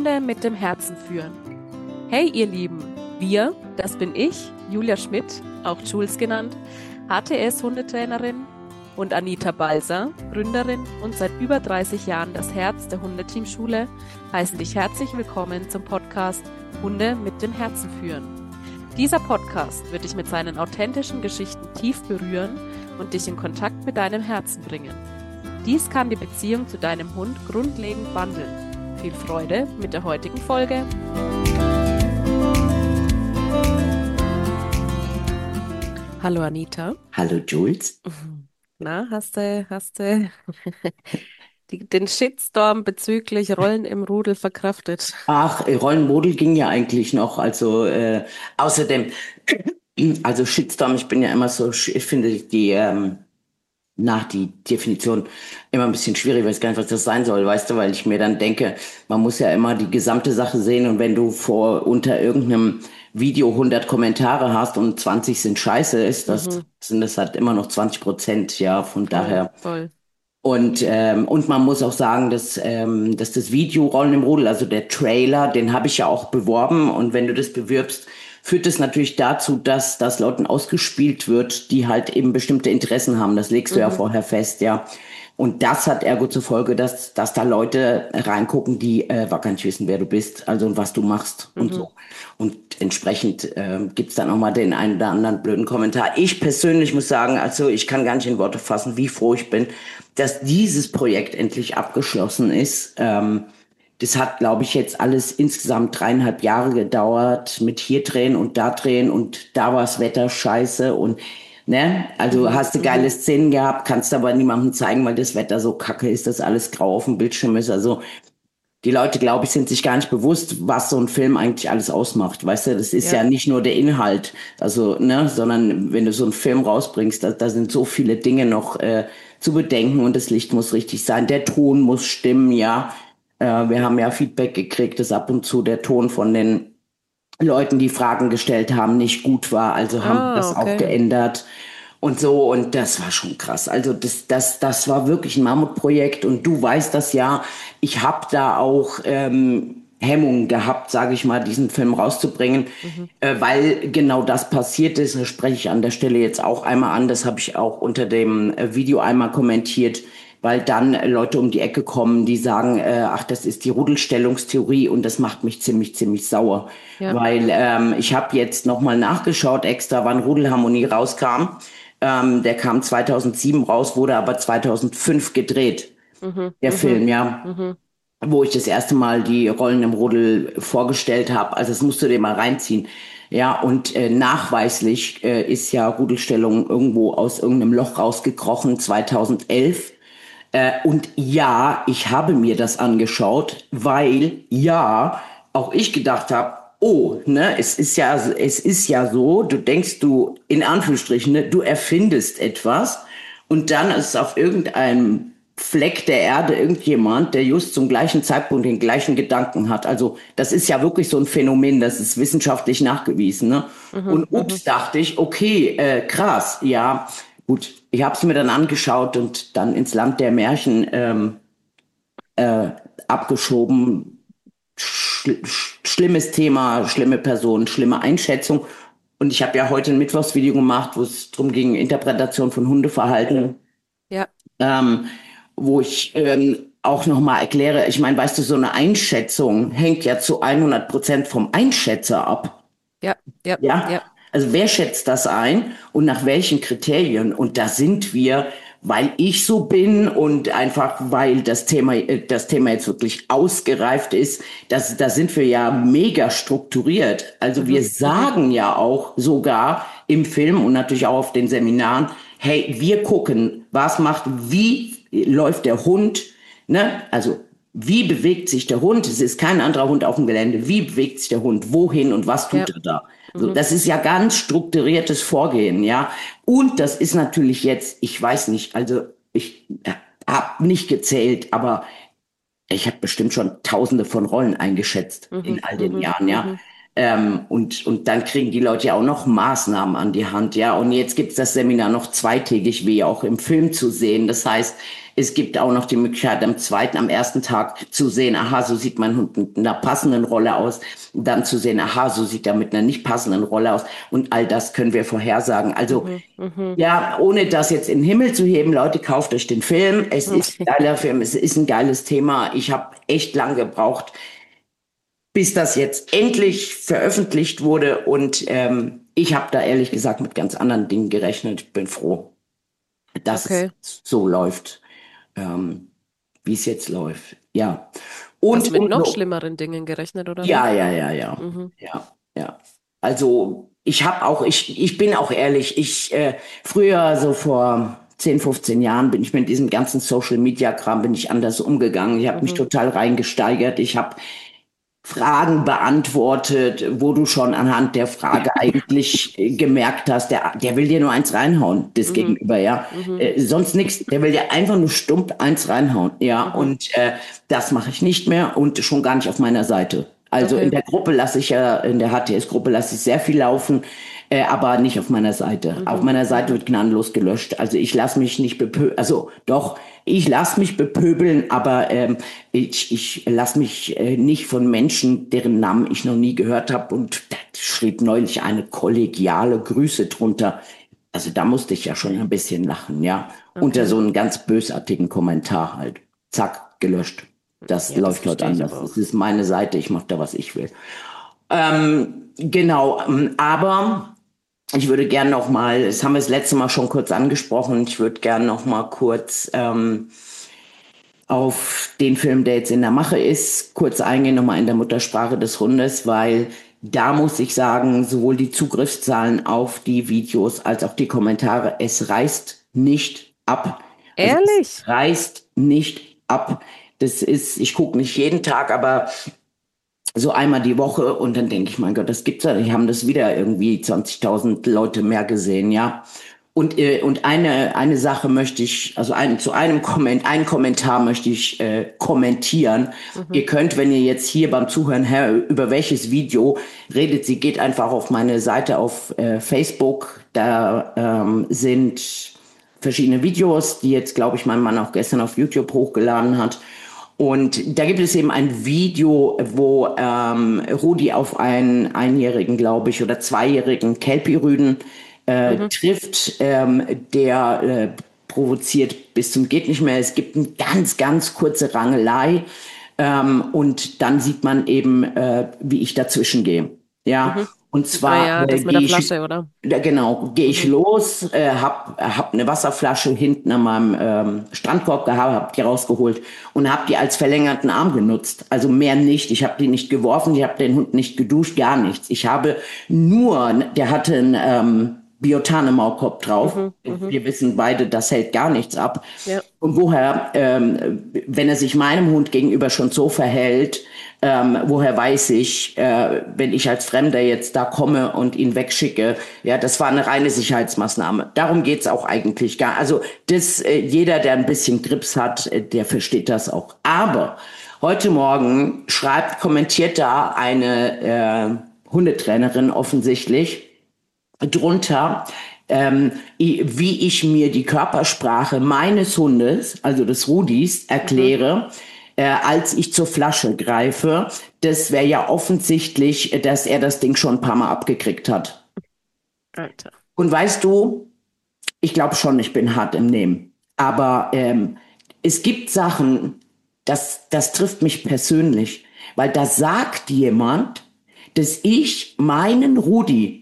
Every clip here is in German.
Hunde mit dem Herzen führen. Hey ihr Lieben, das bin ich, Julia Schmidt, auch Jules genannt, HTS-Hundetrainerin, und Anita Balser, Gründerin und seit über 30 Jahren das Herz der Hundeteamschule, heißen dich herzlich willkommen zum Podcast Hunde mit dem Herzen führen. Dieser Podcast wird dich mit seinen authentischen Geschichten tief berühren und dich in Kontakt mit deinem Herzen bringen. Dies kann die Beziehung zu deinem Hund grundlegend wandeln. Viel Freude mit der heutigen Folge. Hallo Anita. Hallo Jules. Na, hast du den Shitstorm bezüglich Rollen im Rudel verkraftet? Ach, Rollenmodel ging ja eigentlich noch. Also außerdem, also Shitstorm, ich bin ja immer so, ich finde die Definition immer ein bisschen schwierig, ich weiß gar nicht, was das sein soll, weißt du, weil ich mir dann denke, man muss ja immer die gesamte Sache sehen und wenn du unter irgendeinem Video 100 Kommentare hast und 20 sind scheiße, sind das halt immer noch 20%, ja, von Voll, daher. voll. Und man muss auch sagen, dass das Video Rollen im Rudel, also der Trailer, den habe ich ja auch beworben. Und wenn du das bewirbst, führt es natürlich dazu, dass das Leuten ausgespielt wird, die halt eben bestimmte Interessen haben. Das legst du ja vorher fest, ja. Und das hat ergo zur Folge, dass da Leute reingucken, die gar nicht wissen, wer du bist, also und was du machst und so. Und entsprechend gibt's dann auch mal den einen oder anderen blöden Kommentar. Ich persönlich muss sagen, also ich kann gar nicht in Worte fassen, wie froh ich bin, dass dieses Projekt endlich abgeschlossen ist. Das hat, glaube ich, jetzt alles insgesamt 3,5 Jahre gedauert mit hier drehen und da war das Wetter scheiße und ne, also hast du geile Szenen gehabt, kannst aber niemandem zeigen, weil das Wetter so kacke ist, dass alles grau auf dem Bildschirm ist. Also die Leute, glaube ich, sind sich gar nicht bewusst, was so ein Film eigentlich alles ausmacht. Weißt du, das ist ja Ja, nicht nur der Inhalt, also, ne, sondern wenn du so einen Film rausbringst, da sind so viele Dinge noch zu bedenken und das Licht muss richtig sein, der Ton muss stimmen, ja. Wir haben ja Feedback gekriegt, dass ab und zu der Ton von den Leuten, die Fragen gestellt haben, nicht gut war, also haben wir das auch okay. geändert und so und das war schon krass. Also das war wirklich ein Mammutprojekt und du weißt das ja. Ich habe da auch Hemmungen gehabt, sage ich mal, diesen Film rauszubringen, weil genau das passiert ist. Das spreche ich an der Stelle jetzt auch einmal an. Das habe ich auch unter dem Video einmal kommentiert, weil dann Leute um die Ecke kommen, die sagen, ach, das ist die Rudelstellungstheorie und das macht mich ziemlich sauer. Ja. Weil ich habe jetzt nochmal nachgeschaut extra, wann Rudelharmonie rauskam. Der kam 2007 raus, wurde aber 2005 gedreht, Mhm, der mhm, Film, ja, mhm. wo ich das erste Mal die Rollen im Rudel vorgestellt habe. Also das musst du dir mal reinziehen. Ja, und nachweislich ist ja Rudelstellung irgendwo aus irgendeinem Loch rausgekrochen, 2011. Und ja, ich habe mir das angeschaut, weil ja, auch ich gedacht habe, oh, ne, es ist ja so, du denkst du, in Anführungsstrichen, ne, du erfindest etwas und dann ist auf irgendeinem Fleck der Erde irgendjemand, der just zum gleichen Zeitpunkt den gleichen Gedanken hat. Also das ist ja wirklich so ein Phänomen, das ist wissenschaftlich nachgewiesen. Ne? Und ups, dachte ich, okay, krass, ja, gut. Ich habe es mir dann angeschaut und dann ins Land der Märchen abgeschoben. Schlimmes Thema, schlimme Person, schlimme Einschätzung. Und ich habe ja heute ein Mittwochsvideo gemacht, wo es darum ging, Interpretation von Hundeverhalten, Ja, ähm, wo ich auch nochmal erkläre, ich meine, weißt du, so eine Einschätzung hängt ja zu 100% vom Einschätzer ab. ja, ja, Ja, ja. also wer schätzt das ein und nach welchen Kriterien? Und da sind wir, weil ich so bin und einfach weil das Thema jetzt wirklich ausgereift ist, da sind wir ja mega strukturiert. Also wir sagen ja auch sogar im Film und natürlich auch auf den Seminaren, hey, wir gucken, wie läuft der Hund, ne? Also wie bewegt sich der Hund? Es ist kein anderer Hund auf dem Gelände. Wie bewegt sich der Hund? Wohin und was tut Ja. er da? So, das ist ja ganz strukturiertes Vorgehen, ja. Und das ist natürlich jetzt, ich weiß nicht, also ich habe nicht gezählt, aber ich habe bestimmt schon Tausende von Rollen eingeschätzt in Mhm, all den mhm, Jahren, ja. mhm. Und dann kriegen die Leute ja auch noch Maßnahmen an die Hand, ja. Und jetzt gibt's das Seminar noch zweitägig, wie auch im Film zu sehen. Das heißt, es gibt auch noch die Möglichkeit, am ersten Tag zu sehen, aha, so sieht mein Hund mit einer passenden Rolle aus. Dann zu sehen, aha, so sieht er mit einer nicht passenden Rolle aus. Und all das können wir vorhersagen. Also, ja, ohne das jetzt in den Himmel zu heben, Leute, kauft euch den Film. Es ist ein geiler Film, es ist ein geiles Thema. Ich habe echt lang gebraucht, bis das jetzt endlich veröffentlicht wurde. Und ich habe da ehrlich gesagt mit ganz anderen Dingen gerechnet. Ich bin froh, dass es so läuft, wie es jetzt läuft. Ja. Hast du mit noch schlimmeren Dingen gerechnet, oder? Ja. Ja. Also ich bin auch ehrlich, früher so vor 10, 15 Jahren bin ich mit diesem ganzen Social-Media-Kram bin ich anders umgegangen. Ich habe mich total reingesteigert. Ich habe Fragen beantwortet, wo du schon anhand der Frage eigentlich gemerkt hast, der will dir nur eins reinhauen, das Gegenüber, ja. Sonst nichts, der will dir einfach nur stumpf eins reinhauen, ja. Und das mache ich nicht mehr und schon gar nicht auf meiner Seite. Also in der Gruppe in der HTS-Gruppe lasse ich sehr viel laufen, aber nicht auf meiner Seite. Auf meiner Seite wird gnadenlos gelöscht. Also ich lasse mich nicht ich lasse mich bepöbeln, aber ich lasse mich nicht von Menschen, deren Namen ich noch nie gehört habe. Und da schrieb neulich eine kollegiale Grüße drunter. Also da musste ich ja schon ein bisschen lachen, ja. Unter so einem ganz bösartigen Kommentar halt. Zack, gelöscht. Das läuft heute anders. Das ist meine Seite, ich mache da, was ich will. Genau, aber ich würde gerne noch mal, das haben wir das letzte Mal schon kurz angesprochen, ich würde gerne noch mal kurz auf den Film, der jetzt in der Mache ist, kurz eingehen, noch mal in der Muttersprache des Hundes, weil da muss ich sagen, sowohl die Zugriffszahlen auf die Videos als auch die Kommentare, es reißt nicht ab. Ehrlich? Also es reißt nicht ab. Ich gucke nicht jeden Tag, aber so einmal die Woche und dann denke ich, mein Gott, das gibt's ja. Die haben das wieder irgendwie 20.000 Leute mehr gesehen, ja. Und eine Sache möchte ich, also einen Kommentar möchte ich kommentieren. Ihr könnt, wenn ihr jetzt hier beim Zuhören, über welches Video redet, sie geht einfach auf meine Seite auf Facebook. Da sind verschiedene Videos, die jetzt, glaube ich, mein Mann auch gestern auf YouTube hochgeladen hat. Und da gibt es eben ein Video, wo Rudi auf einen einjährigen, glaube ich, oder zweijährigen Kelpie-Rüden trifft, der provoziert bis zum geht nicht mehr. Es gibt eine ganz, ganz kurze Rangelei und dann sieht man eben, wie ich dazwischen gehe. Ja. Und zwar das mit der Flasche, oder? Genau, gehe ich los, hab eine Wasserflasche hinten an meinem Strandkorb gehabt, hab die rausgeholt und hab die als verlängerten Arm genutzt. Also mehr nicht. Ich habe die nicht geworfen, ich habe den Hund nicht geduscht, gar nichts. Ich habe der hatte einen Biotan im Maulkorb drauf. Wir wissen beide, das hält gar nichts ab. Ja. Und woher, wenn er sich meinem Hund gegenüber schon so verhält, woher weiß ich, wenn ich als Fremder jetzt da komme und ihn wegschicke, ja, das war eine reine Sicherheitsmaßnahme. Darum geht's auch eigentlich gar. Also jeder, der ein bisschen Grips hat, der versteht das auch. Aber heute Morgen kommentiert da eine Hundetrainerin offensichtlich drunter, wie ich mir die Körpersprache meines Hundes, also des Rudis, erkläre, als ich zur Flasche greife. Das wäre ja offensichtlich, dass er das Ding schon ein paar Mal abgekriegt hat. Alter. Und weißt du, ich glaube schon, ich bin hart im Nehmen. Aber es gibt Sachen, das trifft mich persönlich. Weil da sagt jemand, dass ich meinen Rudi,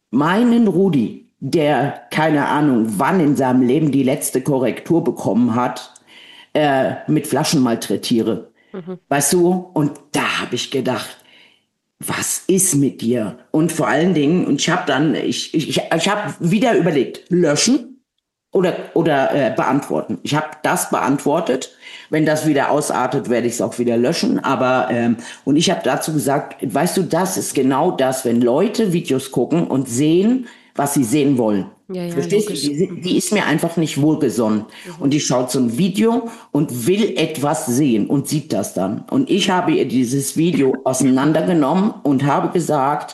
der keine Ahnung wann in seinem Leben die letzte Korrektur bekommen hat, mit Flaschen malträtiere. Weißt du? Und da habe ich gedacht, was ist mit dir? Und vor allen Dingen, und ich habe wieder überlegt, löschen oder beantworten. Ich habe das beantwortet. Wenn das wieder ausartet, werde ich es auch wieder löschen. Aber und ich habe dazu gesagt, weißt du, das ist genau das, wenn Leute Videos gucken und sehen, was sie sehen wollen. Ja, ja, Verstehst du? logisch. Die ist mir einfach nicht wohlgesonnen. Und Mhm. die schaut so ein Video und will etwas sehen und sieht das dann. Und ich habe ihr dieses Video auseinandergenommen und habe gesagt,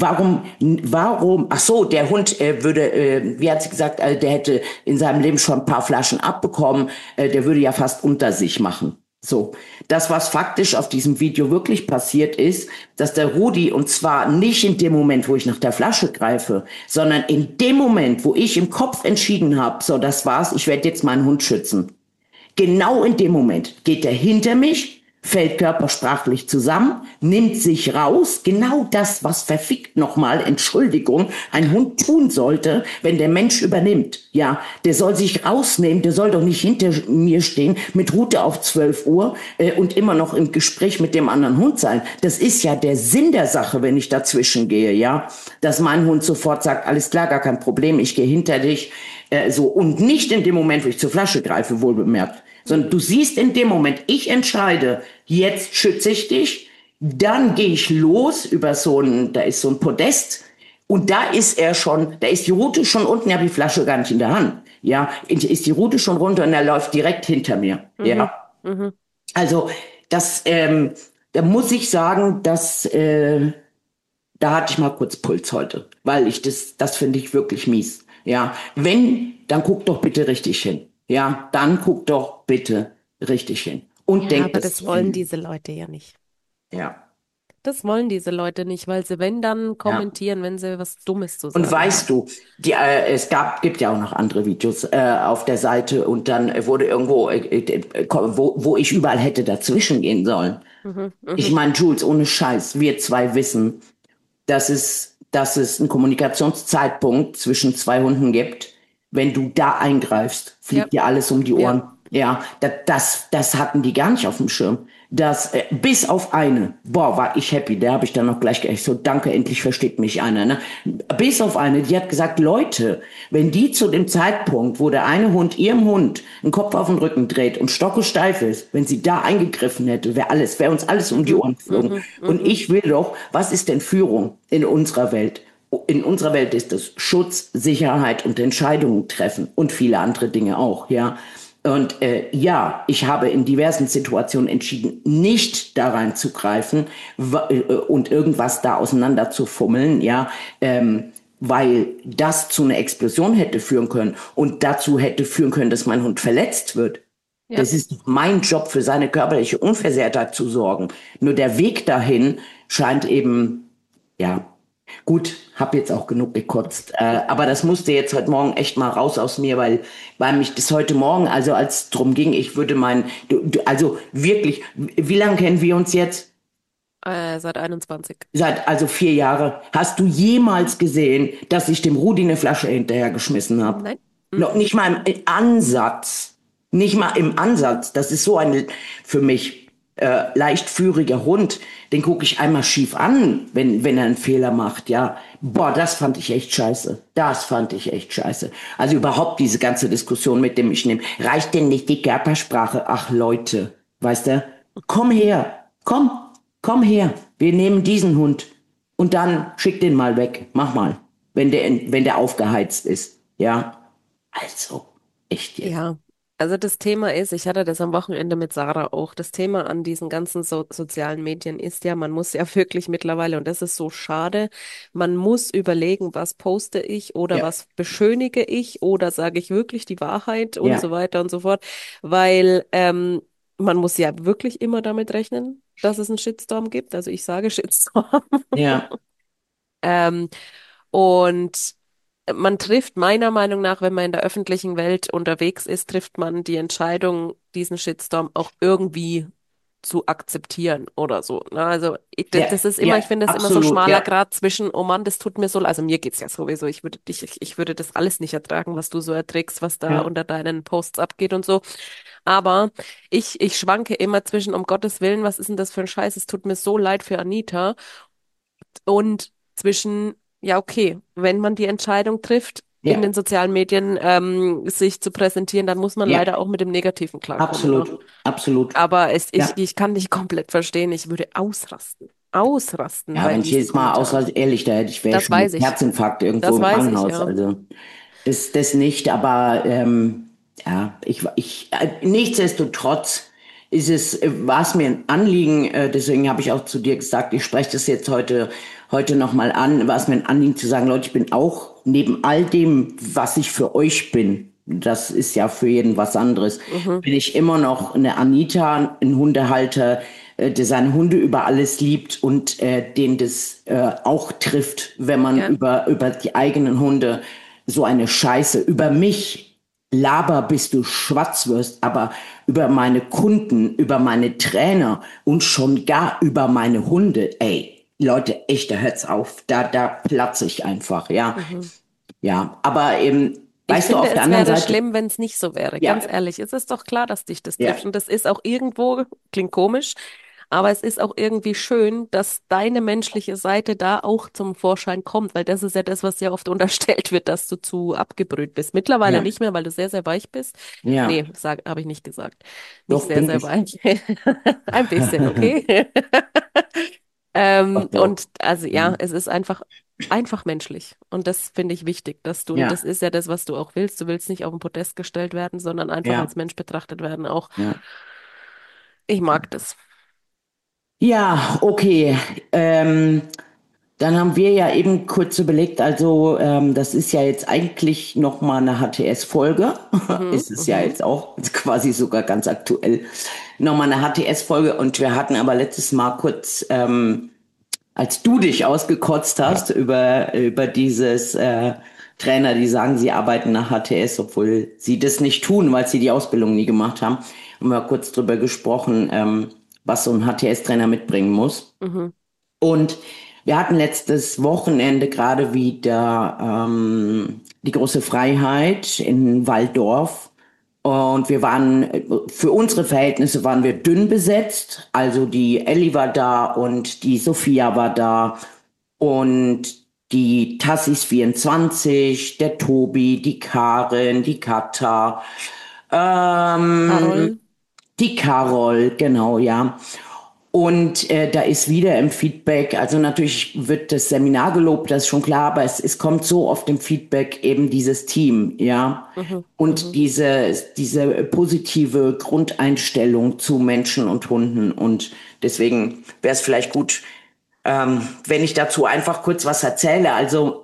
ach so, der Hund würde, wie hat sie gesagt, der hätte in seinem Leben schon ein paar Flaschen abbekommen, der würde ja fast unter sich machen. So, das, was faktisch auf diesem Video wirklich passiert ist, dass der Rudi, und zwar nicht in dem Moment, wo ich nach der Flasche greife, sondern in dem Moment, wo ich im Kopf entschieden habe, so, das war's, ich werde jetzt meinen Hund schützen. Genau in dem Moment geht er hinter mich, fällt körpersprachlich zusammen, nimmt sich raus. Genau das, was verfickt nochmal, Entschuldigung, ein Hund tun sollte, wenn der Mensch übernimmt. Ja, der soll sich rausnehmen, der soll doch nicht hinter mir stehen mit Rute auf 12 Uhr und immer noch im Gespräch mit dem anderen Hund sein. Das ist ja der Sinn der Sache, wenn ich dazwischen gehe, ja, dass mein Hund sofort sagt, alles klar, gar kein Problem, ich gehe hinter dich. So, und nicht in dem Moment, wo ich zur Flasche greife, wohlbemerkt, sondern du siehst in dem Moment, ich entscheide, jetzt schütze ich dich, dann gehe ich los über da ist so ein Podest und da ist da ist die Rute schon unten, ich habe die Flasche gar nicht in der Hand, ja, ist die Rute schon runter und er läuft direkt hinter mir, Mhm. ja. Mhm. Also, da muss ich sagen, da hatte ich mal kurz Puls heute, weil das finde ich wirklich mies. Ja, dann guck doch bitte richtig hin. Ja, dann guck doch bitte richtig hin. Und Ja, denk aber das das zu wollen Ende. diese Leute ja nicht. Ja, Das wollen diese Leute nicht, weil sie, wenn dann ja. kommentieren, wenn sie was Dummes zu Und sagen weißt haben. du, gibt ja auch noch andere Videos auf der Seite und dann wurde irgendwo, wo ich überall hätte dazwischen gehen sollen. Mhm. Ich Mhm. meine, Jules, ohne Scheiß, wir zwei wissen, dass es einen Kommunikationszeitpunkt zwischen zwei Hunden gibt. Wenn du da eingreifst, Ja, fliegt dir alles um die ja. Ohren. Ja, das hatten die gar nicht auf dem Schirm. Bis auf eine, boah, war ich happy, der habe ich dann noch gleich gesagt, so danke, endlich versteht mich einer. Ne? Bis auf eine, die hat gesagt, Leute, wenn die zu dem Zeitpunkt, wo der eine Hund ihrem Hund einen Kopf auf den Rücken dreht und stockesteif ist, wenn sie da eingegriffen hätte, wäre uns alles um die Mhm. Ohren geflogen. Mhm. Und Mhm. ich will doch, was ist denn Führung in unserer Welt? In unserer Welt ist es Schutz, Sicherheit und Entscheidungen treffen und viele andere Dinge auch, ja. Und ja, ich habe in diversen Situationen entschieden, nicht da reinzugreifen und irgendwas da auseinander zu fummeln, ja, weil das zu einer Explosion hätte führen können und dazu hätte führen können, dass mein Hund verletzt wird. Ja. Das ist mein Job, für seine körperliche Unversehrtheit zu sorgen. Nur der Weg dahin scheint eben, ja, gut, hab jetzt auch genug gekotzt. Aber das musste jetzt heute Morgen echt mal raus aus mir, weil mich das heute Morgen, also als es drum ging, ich würde also wirklich, wie lange kennen wir uns jetzt? Seit 21. Seit also 4 Jahre. Hast du jemals gesehen, dass ich dem Rudi eine Flasche hinterhergeschmissen habe? Nein. Noch Mhm. nicht mal im Ansatz. Nicht mal im Ansatz. Das ist so ein für mich leichtführiger Hund. Den gucke ich einmal schief an, wenn er einen Fehler macht. Ja, boah, das fand ich echt scheiße. Das fand ich echt scheiße. Also überhaupt diese ganze Diskussion mit dem ich nehme. Reicht denn nicht die Körpersprache? Ach Leute, weißt du? Komm her, komm her. Wir nehmen diesen Hund und dann schick den mal weg. Mach mal, wenn der aufgeheizt ist. Ja, also echt jetzt. Ja, also das Thema ist, ich hatte das am Wochenende mit Sarah auch, das Thema an diesen ganzen sozialen Medien ist ja, man muss ja wirklich mittlerweile, und das ist so schade, man muss überlegen, was poste ich oder Ja, was beschönige ich oder sage ich wirklich die Wahrheit und so ja, weiter und so fort, weil man muss ja wirklich immer damit rechnen, dass es einen Shitstorm gibt. Also ich sage Shitstorm. ja, Ähm, und man trifft meiner Meinung nach, wenn man in der öffentlichen Welt unterwegs ist, trifft man die Entscheidung, diesen Shitstorm auch irgendwie zu akzeptieren oder so. Ne? Also ja, das ist immer, ja, ich finde das immer so absolut, schmaler ja, Grat zwischen, oh Mann, das tut mir so, also mir geht's ja sowieso, ich würde das alles nicht ertragen, was du so erträgst, was da ja, unter deinen Posts abgeht und so. Aber ich schwanke immer zwischen, um Gottes Willen, was ist denn das für ein Scheiß? Es tut mir so leid für Anita und zwischen, ja, okay, wenn man die Entscheidung trifft, in ja, den sozialen Medien sich zu präsentieren, dann muss man leider ja, auch mit dem Negativen klarkommen, ne? absolut, absolut, Aber ja. ich kann dich komplett verstehen. Ich würde ausrasten. Ausrasten Ja, bei wenn ich diesen jedes Mal Kommentaren. ausraste, ehrlich, da wäre ich Das schon mit weiß ich. Herzinfarkt irgendwo Das im weiß ich, Krankenhaus. ja. Also, das nicht, aber ja, nichtsdestotrotz war es mir ein Anliegen, deswegen habe ich auch zu dir gesagt, ich spreche das jetzt heute nochmal an, war es mir ein Anliegen zu sagen, Leute, ich bin auch neben all dem, was ich für euch bin, das ist ja für jeden was anderes, Mhm. bin ich immer noch eine Anita, ein Hundehalter, der seine Hunde über alles liebt und den das auch trifft, wenn man Ja. über die eigenen Hunde so eine Scheiße über mich laber, bis du schwarz wirst, aber über meine Kunden, über meine Trainer und schon gar über meine Hunde, ey, Leute, echt, da hört's auf, da platze ich einfach, ja, Mhm. ja, aber eben, Ich weißt du, finde, auf der es anderen wäre Seite, schlimm, wenn es nicht so wäre. ja, Ganz ehrlich, es ist doch klar, dass dich das trifft. ja, Und das ist auch irgendwo, klingt komisch, aber es ist auch irgendwie schön, dass deine menschliche Seite da auch zum Vorschein kommt, weil das ist ja das, was sehr oft unterstellt wird, dass du zu abgebrüht bist. Mittlerweile ja, nicht mehr, weil du sehr, sehr weich bist. ja, Nee, habe ich nicht gesagt. Nicht doch, sehr, bin sehr ich. weich. Ein bisschen, okay? Ach Und doch. also ja, Mhm. es ist einfach menschlich. Und das finde ich wichtig, und das Ja, ist ja das, was du auch willst. Du willst nicht auf den Podest gestellt werden, sondern einfach als ja, Mensch betrachtet werden. Auch ja. ich mag das. Ja, okay. Ähm, Dann haben wir ja eben kurz überlegt, also das ist ja jetzt eigentlich noch mal eine HTS-Folge. Mhm, Ist es ja mhm, jetzt auch quasi sogar ganz aktuell. Noch mal eine HTS-Folge und wir hatten aber letztes Mal kurz, als du dich ausgekotzt hast über dieses Trainer, die sagen, sie arbeiten nach HTS, obwohl sie das nicht tun, weil sie die Ausbildung nie gemacht haben, haben wir kurz drüber gesprochen, was so ein HTS-Trainer mitbringen muss. mhm. Und wir hatten letztes Wochenende gerade wieder die große Freiheit in Walldorf. Und wir waren, für unsere Verhältnisse waren wir dünn besetzt. Also die Elli war da und die Sophia war da und die Tassis 24, der Tobi, die Karin, die Katha, Carol. die Carol, genau, ja. Und da ist wieder im Feedback, also natürlich wird das Seminar gelobt, das ist schon klar, aber es kommt so oft im Feedback eben dieses Team, ja. Mhm, Und mhm. diese positive Grundeinstellung zu Menschen und Hunden. Und deswegen wäre es vielleicht gut, wenn ich dazu einfach kurz was erzähle. Also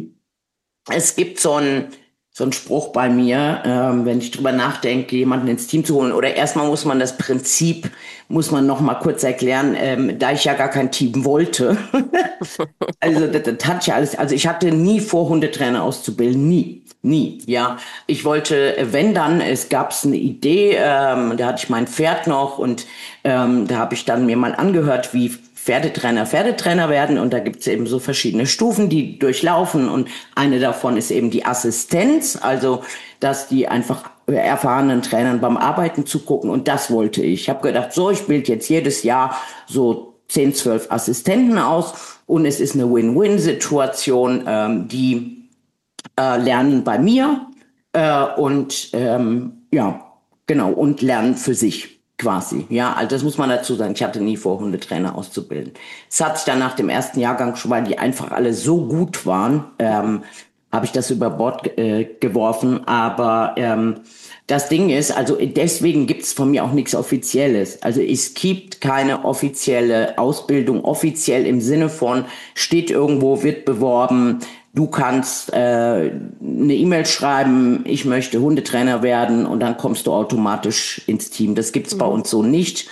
es gibt so ein Spruch bei mir, wenn ich drüber nachdenke, jemanden ins Team zu holen. Oder erstmal muss man das Prinzip, muss man noch mal kurz erklären, da ich ja gar kein Team wollte. Also das hatte ich ja alles. Also ich hatte nie vor, Hundetrainer auszubilden, nie, nie. Ja, ich wollte, wenn dann, es gab eine Idee, da hatte ich mein Pferd noch und da habe ich dann mir mal angehört, wie Pferdetrainer werden und da gibt's eben so verschiedene Stufen, die durchlaufen und eine davon ist eben die Assistenz, also dass die einfach erfahrenen Trainern beim Arbeiten zugucken und das wollte ich. Ich habe gedacht, so, ich bilde jetzt jedes Jahr so 10, 12 Assistenten aus und es ist eine Win-Win-Situation, die lernen bei mir und ja, genau, und lernen für sich quasi. Ja, also das muss man dazu sagen. Ich hatte nie vor, Hundetrainer auszubilden. Es hat sich dann nach dem ersten Jahrgang schon, weil die einfach alle so gut waren, habe ich das über Bord geworfen. Aber das Ding ist, also deswegen gibt's von mir auch nichts Offizielles. Also es gibt keine offizielle Ausbildung, offiziell im Sinne von, steht irgendwo, wird beworben. Du kannst eine E-Mail schreiben, ich möchte Hundetrainer werden und dann kommst du automatisch ins Team. Das gibt's bei Mhm. uns so nicht,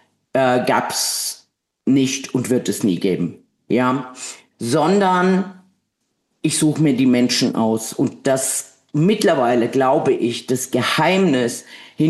gab's nicht und wird es nie geben. Ja, sondern ich suche mir die Menschen aus und das mittlerweile glaube ich, das Geheimnis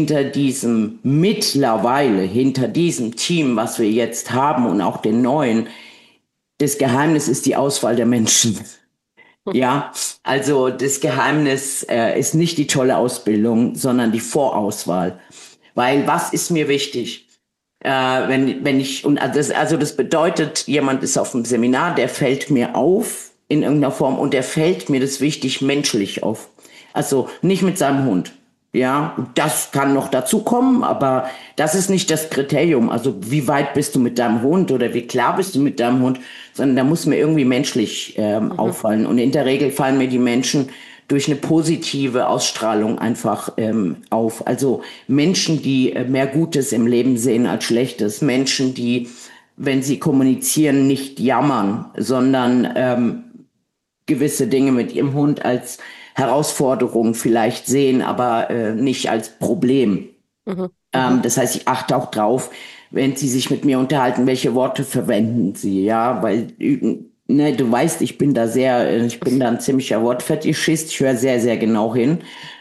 hinter diesem Team, was wir jetzt haben und auch den neuen, das Geheimnis ist die Auswahl der Menschen. Ja, also das Geheimnis ist nicht die tolle Ausbildung, sondern die Vorauswahl. Weil was ist mir wichtig? Wenn ich, und das bedeutet, jemand ist auf dem Seminar, der fällt mir auf in irgendeiner Form und der fällt mir, das ist wichtig, menschlich auf. Also nicht mit seinem Hund. Ja, das kann noch dazu kommen, aber das ist nicht das Kriterium. Also wie weit bist du mit deinem Hund oder wie klar bist du mit deinem Hund, sondern da muss mir irgendwie menschlich Mhm. auffallen. Und in der Regel fallen mir die Menschen durch eine positive Ausstrahlung einfach auf. Also Menschen, die mehr Gutes im Leben sehen als Schlechtes. Menschen, die, wenn sie kommunizieren, nicht jammern, sondern gewisse Dinge mit ihrem Hund als Herausforderung vielleicht sehen, aber nicht als Problem. Das heißt, ich achte auch drauf, wenn Sie sich mit mir unterhalten, welche Worte verwenden Sie, ja, weil, ne, du weißt, ich bin da ein ziemlicher Wortfetischist, ich höre sehr, sehr genau hin.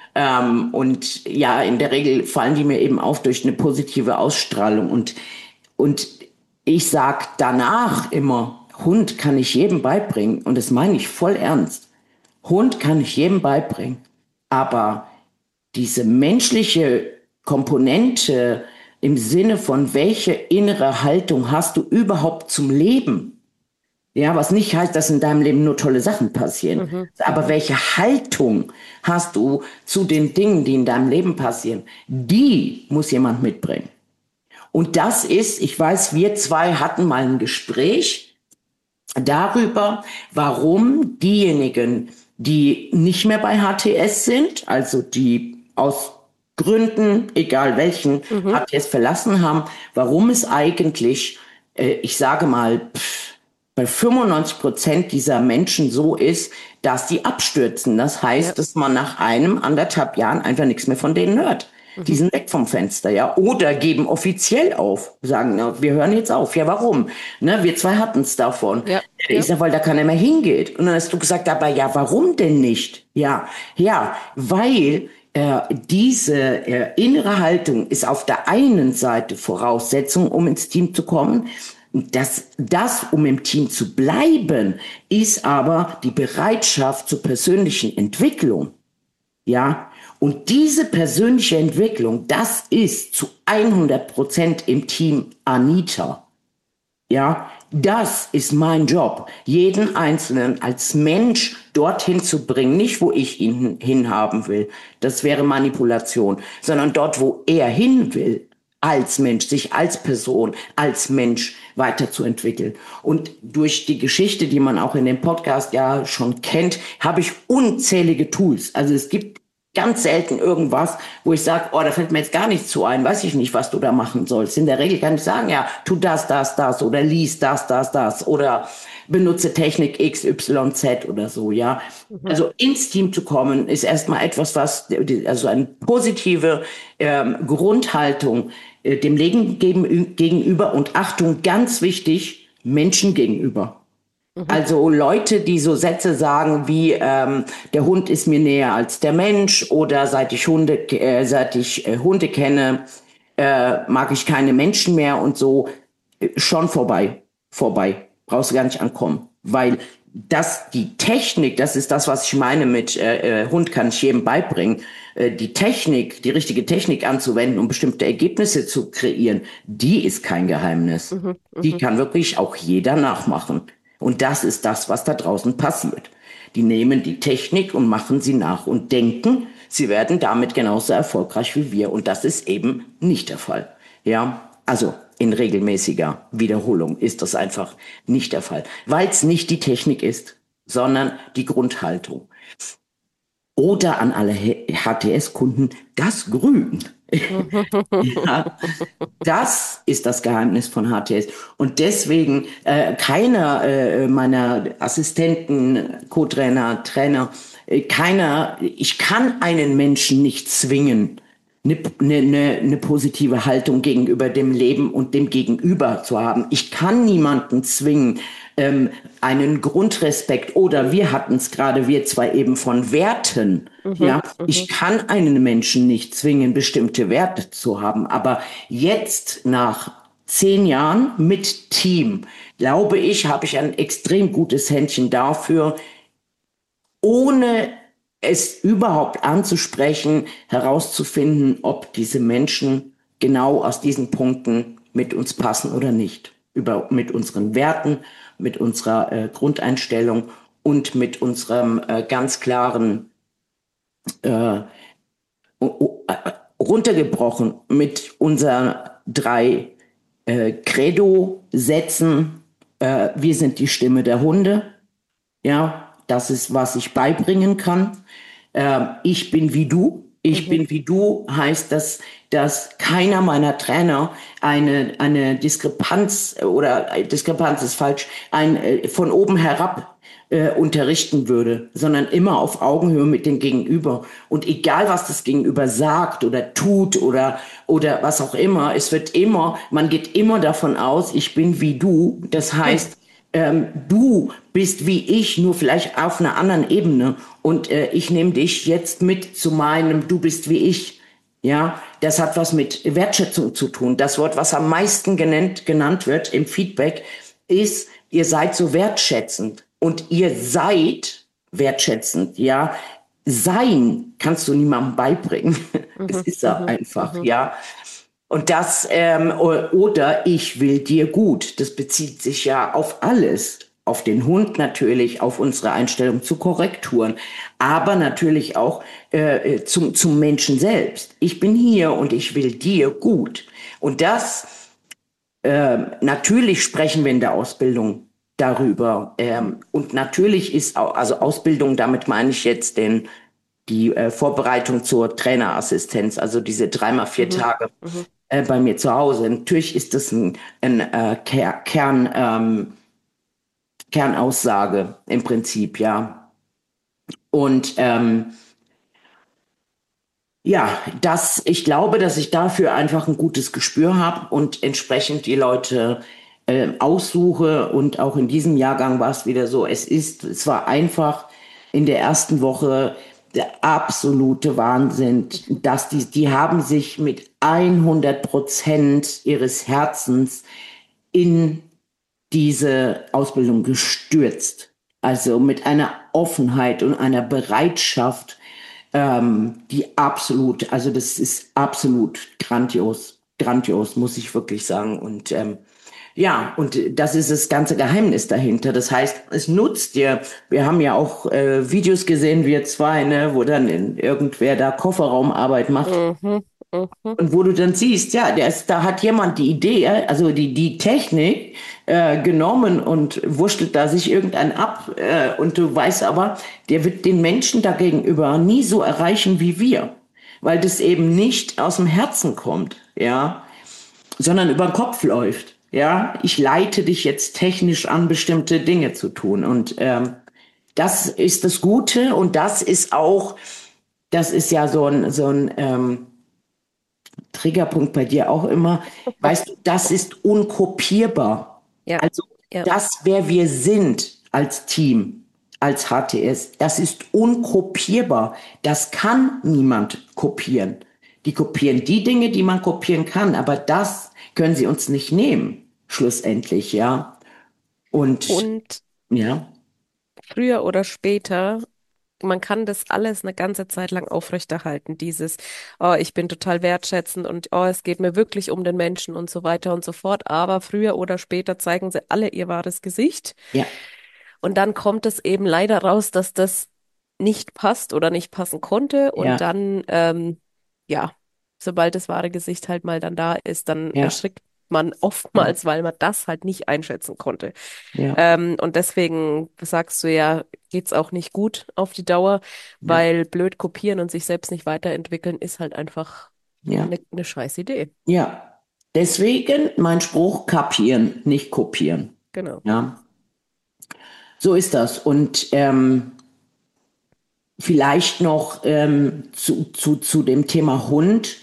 Und ja, in der Regel fallen die mir eben auf durch eine positive Ausstrahlung und ich sag danach immer, Hund kann ich jedem beibringen und das meine ich voll ernst. Hund kann ich jedem beibringen, aber diese menschliche Komponente im Sinne von, welche innere Haltung hast du überhaupt zum Leben? Ja, was nicht heißt, dass in deinem Leben nur tolle Sachen passieren. Aber welche Haltung hast du zu den Dingen, die in deinem Leben passieren? Die muss jemand mitbringen. Und das ist, ich weiß, wir zwei hatten mal ein Gespräch darüber, warum diejenigen, die nicht mehr bei HTS sind, also die aus Gründen, egal welchen, HTS verlassen haben, warum es eigentlich, ich sage mal, bei 95% dieser Menschen so ist, dass die abstürzen. Das heißt, dass man nach 1,5 Jahren einfach nichts mehr von denen hört. Die sind weg vom Fenster, ja. Oder geben offiziell auf, sagen, na, wir hören jetzt auf. Ja, warum? Ne, wir zwei hatten es davon. Ja. Ich sag, weil da keiner mehr hingeht. Und dann hast du gesagt, aber ja, warum denn nicht? Ja, weil diese innere Haltung ist auf der einen Seite Voraussetzung, um ins Team zu kommen. Das, um im Team zu bleiben, ist aber die Bereitschaft zur persönlichen Entwicklung. Ja, und diese persönliche Entwicklung, das ist zu 100% im Team Anita. Ja, das ist mein Job, jeden Einzelnen als Mensch dorthin zu bringen, nicht wo ich ihn hinhaben will, das wäre Manipulation, sondern dort, wo er hin will, als Mensch, sich als Person, als Mensch weiterzuentwickeln. Und durch die Geschichte, die man auch in dem Podcast ja schon kennt, habe ich unzählige Tools. Also es gibt ganz selten irgendwas, wo ich sage, oh, da fällt mir jetzt gar nichts zu ein, weiß ich nicht, was du da machen sollst. In der Regel kann ich sagen, ja, tu das oder lies das oder benutze Technik XYZ oder so, ja. Also ins Team zu kommen, ist erstmal etwas, also eine positive Grundhaltung dem Leben gegenüber und Achtung, ganz wichtig, Menschen gegenüber. Also Leute, die so Sätze sagen wie der Hund ist mir näher als der Mensch oder seit ich Hunde kenne, mag ich keine Menschen mehr und so, schon vorbei. Brauchst du gar nicht ankommen, weil die Technik, das ist das, was ich meine mit Hund kann ich jedem beibringen, die richtige Technik anzuwenden, um bestimmte Ergebnisse zu kreieren, die ist kein Geheimnis. Die kann wirklich auch jeder nachmachen. Und das ist das, was da draußen passiert. Die nehmen die Technik und machen sie nach und denken, sie werden damit genauso erfolgreich wie wir. Und das ist eben nicht der Fall. Ja, also in regelmäßiger Wiederholung ist das einfach nicht der Fall, weil es nicht die Technik ist, sondern die Grundhaltung. Oder an alle HTS-Kunden das Grün. Ja, das ist das Geheimnis von HTS. Und deswegen keiner meiner Assistenten, Co-Trainer, Trainer, ich kann einen Menschen nicht zwingen, eine positive Haltung gegenüber dem Leben und dem Gegenüber zu haben. Ich kann niemanden zwingen, einen Grundrespekt oder wir hatten es gerade, wir zwei eben von Werten. Ja, ich kann einen Menschen nicht zwingen, bestimmte Werte zu haben. Aber jetzt nach 10 Jahren mit Team, glaube ich, habe ich ein extrem gutes Händchen dafür, ohne es überhaupt anzusprechen, herauszufinden, ob diese Menschen genau aus diesen Punkten mit uns passen oder nicht. Mit unseren Werten, mit unserer Grundeinstellung und mit unserem ganz klaren, runtergebrochen, mit unseren 3 Credo-Sätzen. Wir sind die Stimme der Hunde. Ja, das ist, was ich beibringen kann. Ich bin wie du. Ich bin wie du heißt, dass keiner meiner Trainer eine Diskrepanz oder Diskrepanz ist falsch, von oben herab unterrichten würde, sondern immer auf Augenhöhe mit dem Gegenüber. Und egal, was das Gegenüber sagt oder tut oder was auch immer, man geht immer davon aus, ich bin wie du. Das heißt, du bist wie ich, nur vielleicht auf einer anderen Ebene. Und ich nehme dich jetzt mit zu meinem, du bist wie ich. Ja, das hat was mit Wertschätzung zu tun. Das Wort, was am meisten genannt wird im Feedback, ist, ihr seid so wertschätzend. Und ihr seid wertschätzend, ja. Sein kannst du niemandem beibringen. Es ist einfach, ja. Und das, oder ich will dir gut. Das bezieht sich ja auf alles. Auf den Hund natürlich, auf unsere Einstellung zu Korrekturen, aber natürlich auch zum Menschen selbst. Ich bin hier und ich will dir gut. Und das, natürlich sprechen wir in der Ausbildung darüber. Und natürlich ist auch, also Ausbildung, damit meine ich jetzt die Vorbereitung zur Trainerassistenz, also diese 3x4 Tage bei mir zu Hause. Natürlich ist das ein Kernaussage im Prinzip, ja. Und ja, ich glaube, dass ich dafür einfach ein gutes Gespür habe und entsprechend die Leute aussuche. Und auch in diesem Jahrgang war es wieder so, es war einfach in der ersten Woche der absolute Wahnsinn, dass die haben sich mit 100% ihres Herzens in diese Ausbildung gestürzt. Also mit einer Offenheit und einer Bereitschaft, also das ist absolut grandios, muss ich wirklich sagen. Und ja, und das ist das ganze Geheimnis dahinter. Das heißt, es nutzt dir. Wir haben ja auch Videos gesehen, wir zwei, ne, wo dann irgendwer da Kofferraumarbeit macht. Und wo du dann siehst, ja, da hat jemand die Idee, also die Technik genommen und wurschtelt da sich irgendein ab. Und du weißt aber, der wird den Menschen dagegenüber nie so erreichen wie wir. Weil das eben nicht aus dem Herzen kommt, ja, sondern über den Kopf läuft. Ja, ich leite dich jetzt technisch an, bestimmte Dinge zu tun. Und das ist das Gute. Und das ist ja so ein Triggerpunkt bei dir auch immer. Weißt du, das ist unkopierbar. Ja. Also das, wer wir sind als Team, als HTS, das ist unkopierbar. Das kann niemand kopieren. Die kopieren die Dinge, die man kopieren kann, aber das können sie uns nicht nehmen. Schlussendlich, ja. Und ja. Früher oder später, man kann das alles eine ganze Zeit lang aufrechterhalten. Dieses, oh, ich bin total wertschätzend und oh, es geht mir wirklich um den Menschen und so weiter und so fort. Aber früher oder später zeigen sie alle ihr wahres Gesicht. Ja. Und dann kommt es eben leider raus, dass das nicht passt oder nicht passen konnte. Und dann, ja, sobald das wahre Gesicht halt mal dann da ist, dann erschrickt man oftmals, weil man das halt nicht einschätzen konnte. Ja. Und deswegen sagst du ja, geht's auch nicht gut auf die Dauer, weil blöd kopieren und sich selbst nicht weiterentwickeln ist halt einfach eine scheiß Idee. Ja. Deswegen mein Spruch, kapieren, nicht kopieren. Genau. Ja. So ist das. Und vielleicht noch zu dem Thema Hund.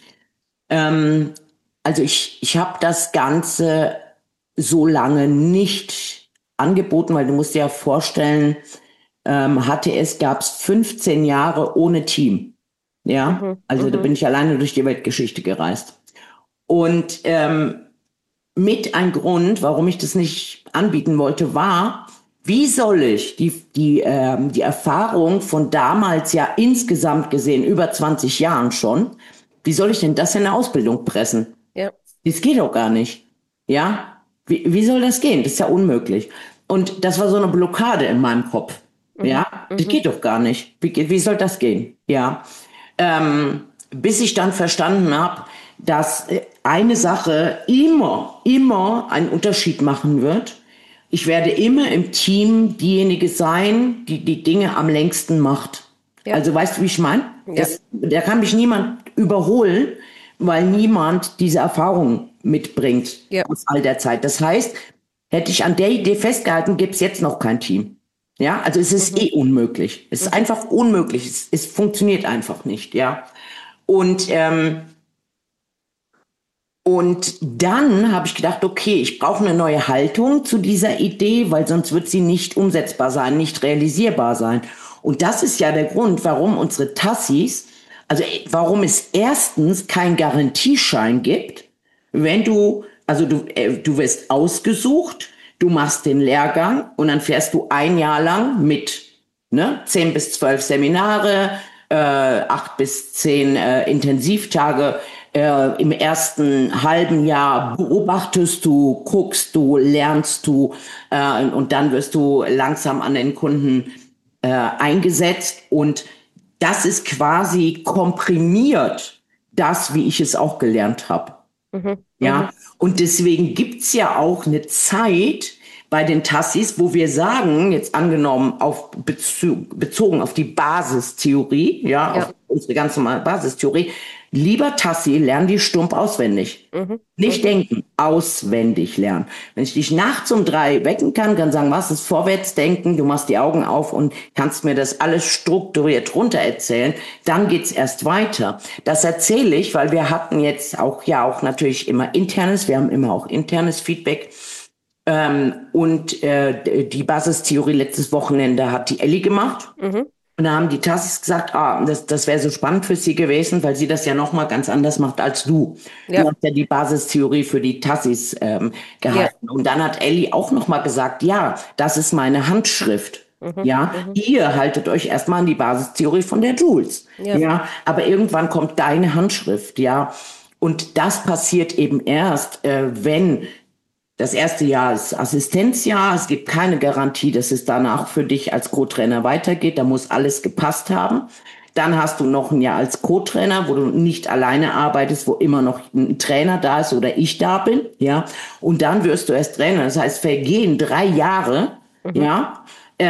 Also ich habe das Ganze so lange nicht angeboten, weil du musst dir ja vorstellen, HTS gab es 15 Jahre ohne Team. Ja, also da bin ich alleine durch die Weltgeschichte gereist. Und mit ein Grund, warum ich das nicht anbieten wollte, war, wie soll ich die Erfahrung von damals ja insgesamt gesehen, über 20 Jahren schon, wie soll ich denn das in eine Ausbildung pressen? Ja. Das geht doch gar nicht. Ja? Wie soll das gehen? Das ist ja unmöglich. Und das war so eine Blockade in meinem Kopf. Ja? Das geht doch gar nicht. Wie soll das gehen? Ja. Bis ich dann verstanden habe, dass eine Sache immer einen Unterschied machen wird. Ich werde immer im Team diejenige sein, die die Dinge am längsten macht. Ja. Also weißt du, wie ich meine? Ja. Da kann mich niemand überholen, weil niemand diese Erfahrung mitbringt Ja. aus all der Zeit. Das heißt, hätte ich an der Idee festgehalten, gäbe es jetzt noch kein Team. Ja, also es ist Mhm. unmöglich. Es ist Mhm. einfach unmöglich. Es funktioniert einfach nicht, ja. Und und dann habe ich gedacht, okay, ich brauche eine neue Haltung zu dieser Idee, weil sonst wird sie nicht umsetzbar sein, nicht realisierbar sein. Und das ist ja der Grund, warum unsere Tassis, also warum es erstens keinen Garantieschein gibt, wenn du, also du wirst ausgesucht, du machst den Lehrgang und dann fährst du ein Jahr lang mit, ne? 10 bis 12 Seminare, 8 bis 10 Intensivtage. Im ersten halben Jahr beobachtest du, guckst du, lernst du und dann wirst du langsam an den Kunden eingesetzt und das ist quasi komprimiert, das, wie ich es auch gelernt habe. Mhm. Ja, Mhm. und deswegen gibt's ja auch eine Zeit bei den Tassis, wo wir sagen, jetzt angenommen bezogen auf die Basistheorie, ja, Ja. auf unsere ganz normale Basistheorie, lieber Tassi, lern die stumpf auswendig. Mhm. Nicht Mhm. denken, auswendig lernen. Wenn ich dich nachts um 3 wecken kann sagen, was ist Vorwärtsdenken, du machst die Augen auf und kannst mir das alles strukturiert runter erzählen, dann geht's erst weiter. Das erzähle ich, weil wir hatten jetzt auch, ja auch natürlich immer internes, wir haben immer auch internes Feedback. Und die Basistheorie letztes Wochenende hat die Elli gemacht. Mhm. Und da haben die Tassis gesagt, das wäre so spannend für sie gewesen, weil sie das ja nochmal ganz anders macht als du. Du Ja. hast ja die Basistheorie für die Tassis Ja. gehalten. Und dann hat Ellie auch nochmal gesagt, ja, das ist meine Handschrift. Mhm. Ja, Mhm. ihr haltet euch erstmal an die Basistheorie von der Jules. Ja. Ja, aber irgendwann kommt deine Handschrift. Ja, und das passiert eben erst, wenn das erste Jahr ist Assistenzjahr. Es gibt keine Garantie, dass es danach für dich als Co-Trainer weitergeht. Da muss alles gepasst haben. Dann hast du noch ein Jahr als Co-Trainer, wo du nicht alleine arbeitest, wo immer noch ein Trainer da ist oder ich da bin, ja. Und dann wirst du erst Trainer. Das heißt, vergehen 3 Jahre, Mhm. ja,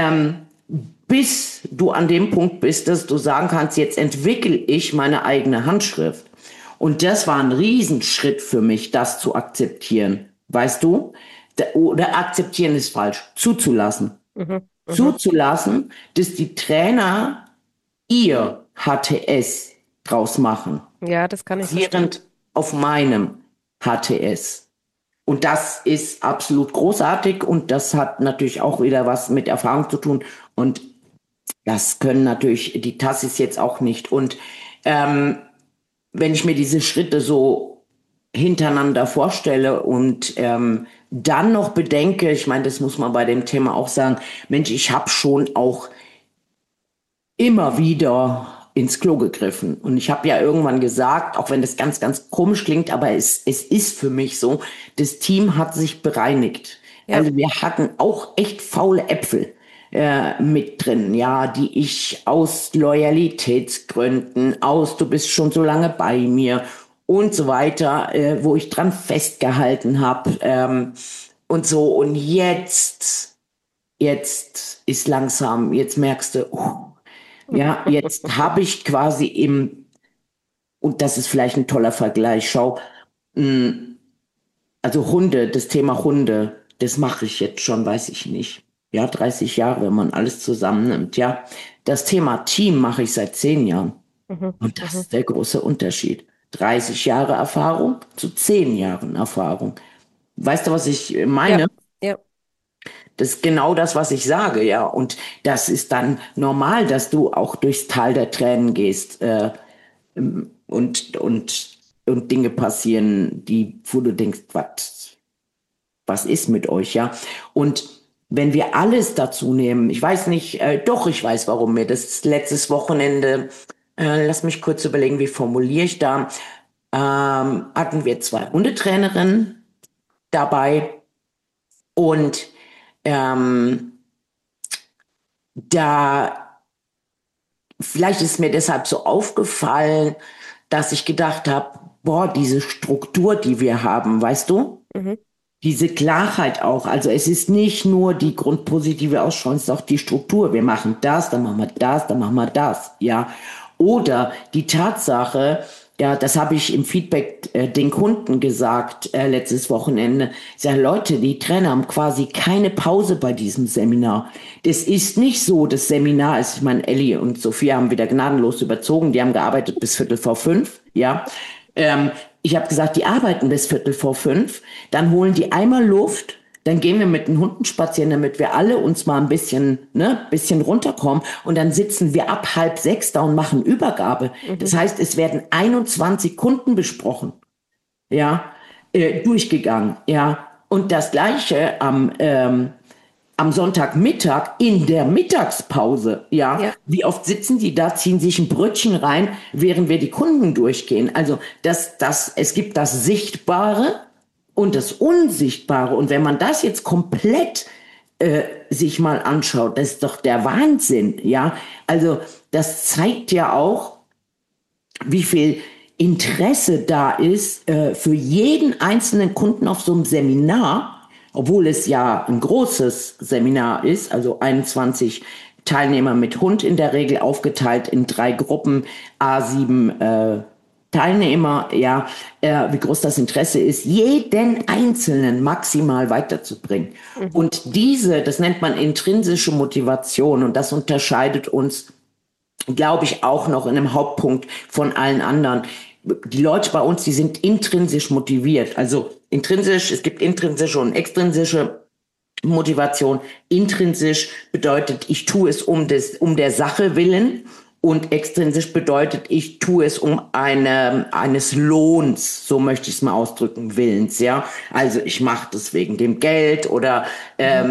bis du an dem Punkt bist, dass du sagen kannst, jetzt entwickle ich meine eigene Handschrift. Und das war ein Riesenschritt für mich, das zu akzeptieren. Weißt du? Oder akzeptieren ist falsch. Zuzulassen. Mhm. Mhm. Zuzulassen, dass die Trainer ihr HTS draus machen. Ja, das kann ich verstehen. Basierend auf meinem HTS. Und das ist absolut großartig und das hat natürlich auch wieder was mit Erfahrung zu tun. Und das können natürlich die Tassis jetzt auch nicht. Und wenn ich mir diese Schritte so hintereinander vorstelle und dann noch bedenke, ich meine, das muss man bei dem Thema auch sagen, Mensch, ich habe schon auch immer wieder ins Klo gegriffen. Und ich habe ja irgendwann gesagt, auch wenn das ganz, ganz komisch klingt, aber es ist für mich so, das Team hat sich bereinigt. Ja. Also wir hatten auch echt faule Äpfel mit drin, ja, die ich aus Loyalitätsgründen, du bist schon so lange bei mir und so weiter, wo ich dran festgehalten habe und so. Und jetzt ist langsam, jetzt merkst du, ja, jetzt habe ich quasi und das ist vielleicht ein toller Vergleich, schau, also Hunde, das Thema Hunde, das mache ich jetzt schon, weiß ich nicht. Ja, 30 Jahre, wenn man alles zusammennimmt, ja. Das Thema Team mache ich seit 10 Jahren. Mhm. Und das Mhm. ist der große Unterschied. 30 Jahre Erfahrung zu 10 Jahren Erfahrung. Weißt du, was ich Ja. meine? Ja. Das ist genau das, was ich sage, ja. Und das ist dann normal, dass du auch durchs Tal der Tränen gehst und Dinge passieren, wo du denkst, was ist mit euch, ja? Und wenn wir alles dazu nehmen, ich weiß nicht, doch, ich weiß, warum mir das letztes Wochenende, lass mich kurz überlegen, wie formuliere ich da, hatten wir 2 Hundetrainerinnen dabei und ähm, da vielleicht ist mir deshalb so aufgefallen, dass ich gedacht habe, boah, diese Struktur, die wir haben, weißt du, Mhm. diese Klarheit auch. Also es ist nicht nur die grundpositive Ausstrahlung, es ist auch die Struktur. Wir machen das, dann machen wir das, dann machen wir das, ja. Oder die Tatsache, ja, das habe ich im Feedback den Kunden gesagt letztes Wochenende. Ich sage, Leute, die Trainer haben quasi keine Pause bei diesem Seminar. Das ist nicht so, das Seminar ist, ich meine, Elli und Sophia haben wieder gnadenlos überzogen, die haben gearbeitet bis Viertel vor fünf, ja. Ich habe gesagt, die arbeiten bis Viertel vor fünf, dann holen die einmal Luft, dann gehen wir mit den Hunden spazieren, damit wir alle uns mal ein bisschen runterkommen und dann sitzen wir ab halb sechs da und machen Übergabe. Das Mhm. heißt, es werden 21 Kunden besprochen, ja, durchgegangen, ja. Und das Gleiche am Sonntagmittag in der Mittagspause, ja, Ja, wie oft sitzen die da, ziehen sich ein Brötchen rein, während wir die Kunden durchgehen. Also es gibt das Sichtbare und das Unsichtbare. Und wenn man das jetzt komplett sich mal anschaut, das ist doch der Wahnsinn, ja. Also das zeigt ja auch, wie viel Interesse da ist für jeden einzelnen Kunden auf so einem Seminar, obwohl es ja ein großes Seminar ist, also 21 Teilnehmer mit Hund in der Regel aufgeteilt in 3 Gruppen, A7 Teilnehmer, ja, wie groß das Interesse ist, jeden Einzelnen maximal weiterzubringen. mhm. Und das nennt man intrinsische Motivation und das unterscheidet uns, glaube ich, auch noch in einem Hauptpunkt von allen anderen. Die Leute bei uns, die sind intrinsisch motiviert. Also intrinsisch, es gibt intrinsische und extrinsische Motivation. Intrinsisch bedeutet, ich tue es um der Sache willen. Und extrinsisch bedeutet, ich tue es eines Lohns, so möchte ich es mal ausdrücken, Willens, ja. Also ich mache das wegen dem Geld Mhm.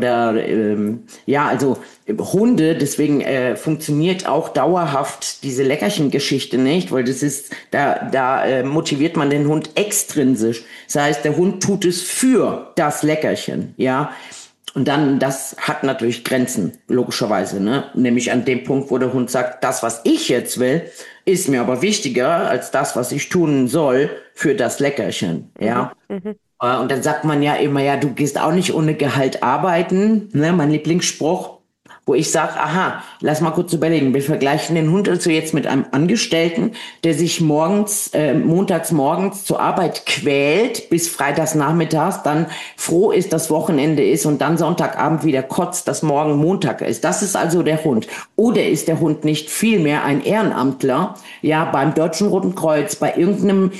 ja, also Hunde, deswegen funktioniert auch dauerhaft diese Leckerchen-Geschichte nicht, weil da motiviert man den Hund extrinsisch. Das heißt, der Hund tut es für das Leckerchen, ja. Und dann, das hat natürlich Grenzen, logischerweise, ne? Nämlich an dem Punkt, wo der Hund sagt, das, was ich jetzt will, ist mir aber wichtiger als das, was ich tun soll für das Leckerchen, Mhm. ja? Mhm. Und dann sagt man ja immer, ja, du gehst auch nicht ohne Gehalt arbeiten, ne? Mein Lieblingsspruch, wo ich sage, aha, lass mal kurz überlegen, wir vergleichen den Hund also jetzt mit einem Angestellten, der sich montags morgens zur Arbeit quält, bis freitags nachmittags, dann froh ist, dass Wochenende ist und dann Sonntagabend wieder kotzt, dass morgen Montag ist. Das ist also der Hund. Oder ist der Hund nicht vielmehr ein Ehrenamtler, ja, beim Deutschen Roten Kreuz, bei irgendeinem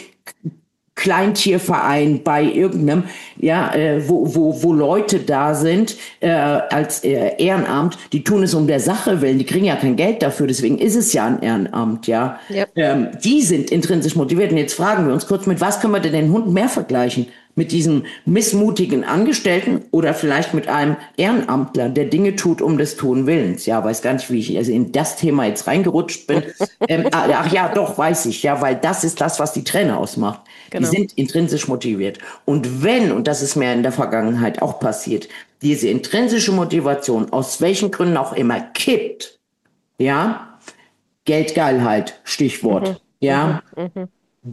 Kleintierverein, bei irgendeinem, ja, wo Leute da sind als Ehrenamt, die tun es um der Sache willen, die kriegen ja kein Geld dafür, deswegen ist es ja ein Ehrenamt, ja. Ja. Die sind intrinsisch motiviert. Und jetzt fragen wir uns kurz, mit was können wir denn den Hund mehr vergleichen? Mit diesem missmutigen Angestellten oder vielleicht mit einem Ehrenamtler, der Dinge tut um des Tun Willens. Ja, weiß gar nicht, wie ich also in das Thema jetzt reingerutscht bin. Ach ja, doch, weiß ich, ja, weil das ist das, was die Trainer ausmacht. Die Genau. sind intrinsisch motiviert. Und das ist mir in der Vergangenheit auch passiert, diese intrinsische Motivation, aus welchen Gründen auch immer, kippt, ja, Geldgeilheit, Mhm. Stichwort, Mhm. ja, Mhm.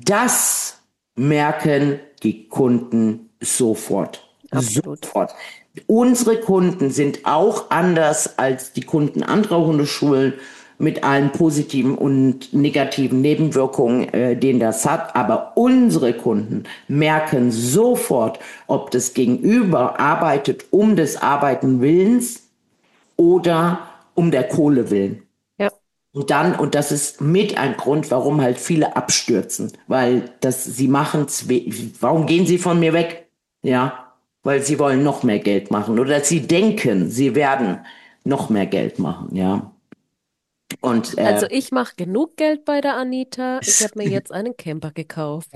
das merken die Kunden sofort. Absolut. Sofort. Unsere Kunden sind auch anders als die Kunden anderer Hundeschulen mit allen positiven und negativen Nebenwirkungen, denen das hat. Aber unsere Kunden merken sofort, ob das Gegenüber arbeitet um des Arbeiten Willens oder um der Kohle willen. Ja. Und das ist mit ein Grund, warum halt viele abstürzen, weil sie machen's, warum gehen sie von mir weg? Ja, weil sie wollen noch mehr Geld machen oder sie denken, sie werden noch mehr Geld machen, ja. Und Also ich mache genug Geld bei der Anita. Ich habe mir jetzt einen Camper gekauft.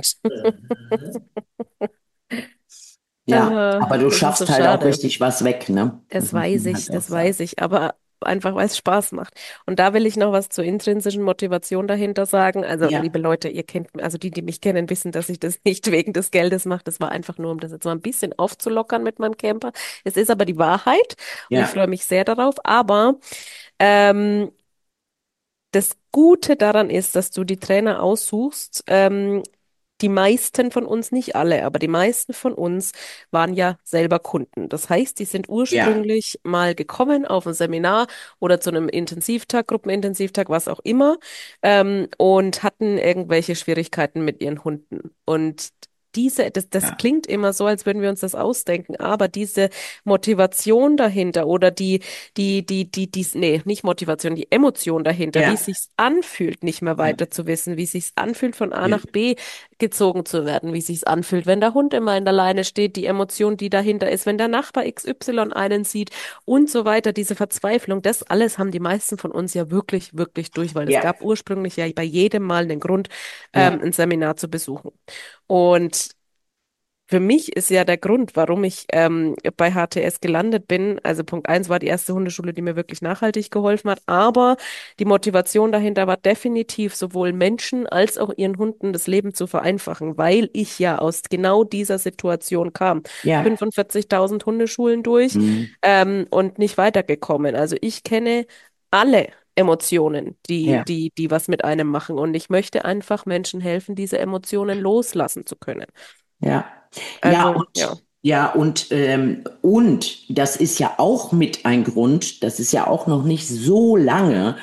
ja, aber du Das ist so schaffst halt auch schade. richtig was weg, ne? Das muss man halt auch Das sagen. weiß ich, aber einfach, weil es Spaß macht. Und da will ich noch was zur intrinsischen Motivation dahinter sagen. Also, Ja, liebe Leute, ihr kennt, also die, die mich kennen, wissen, dass ich das nicht wegen des Geldes mache. Das war einfach nur, um das jetzt mal ein bisschen aufzulockern mit meinem Camper. Es ist aber die Wahrheit und ich ja, freue mich sehr darauf. Aber ähm, das Gute daran ist, dass du die Trainer aussuchst, die meisten von uns, nicht alle, aber die meisten von uns waren ja selber Kunden. Das heißt, die sind Ja, ursprünglich mal gekommen auf ein Seminar oder zu einem Intensivtag, Gruppenintensivtag, was auch immer, und hatten irgendwelche Schwierigkeiten mit ihren Hunden. Und das ja, klingt immer so, als würden wir uns das ausdenken, aber diese Motivation dahinter oder nee, nicht Motivation, die Emotion dahinter, wie es ja, sich anfühlt, nicht mehr ja, weiter zu wissen, wie es sich anfühlt, von A ja, nach B gezogen zu werden, wie es sich anfühlt, wenn der Hund immer in der Leine steht, die Emotion, die dahinter ist, wenn der Nachbar XY einen sieht und so weiter, diese Verzweiflung, das alles haben die meisten von uns ja wirklich, wirklich durch, weil es ja, gab ursprünglich ja bei jedem Mal einen Grund, ja, ein Seminar zu besuchen. Und für mich ist ja der Grund, warum ich bei HTS gelandet bin. Also Punkt eins war die erste Hundeschule, die mir wirklich nachhaltig geholfen hat. Aber die Motivation dahinter war definitiv sowohl Menschen als auch ihren Hunden das Leben zu vereinfachen, weil ich ja aus genau dieser Situation kam. ja, 45.000 Hundeschulen durch mhm, und nicht weitergekommen. Also ich kenne alle Emotionen, ja, die was mit einem machen. Und ich möchte einfach Menschen helfen, diese Emotionen loslassen zu können. ja. Ja, Also, ja. und das ist ja auch mit ein Grund, das ist ja auch noch nicht so lange,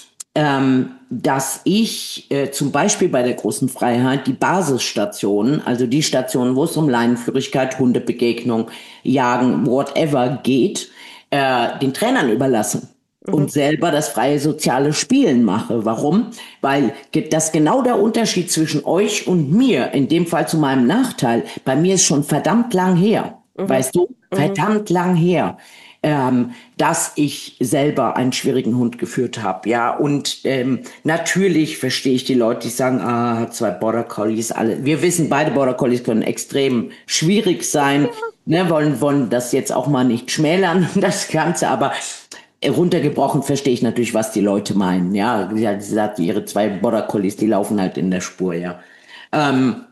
dass ich zum Beispiel bei der großen Freiheit die Basisstationen, also die Stationen, wo es um Leinenführigkeit, Hundebegegnung, Jagen, whatever geht, den Trainern überlasse Mhm. und selber das freie soziale Spielen mache. Warum? Weil das genau der Unterschied zwischen euch und mir, in dem Fall zu meinem Nachteil, bei mir ist schon verdammt lang her. Mhm. Weißt du? Mhm. Verdammt lang her, dass ich selber einen schwierigen Hund geführt habe. Ja, und natürlich verstehe ich die Leute, die sagen, ah, hat zwei Border Collies, alle. Wir wissen, beide Border Collies können extrem schwierig sein. Ne, wollen das jetzt auch mal nicht schmälern, das Ganze, aber runtergebrochen verstehe ich natürlich, was die Leute meinen. Ja, sie sagt, ihre zwei Border Collies, die laufen halt in der Spur, ja. Ähm,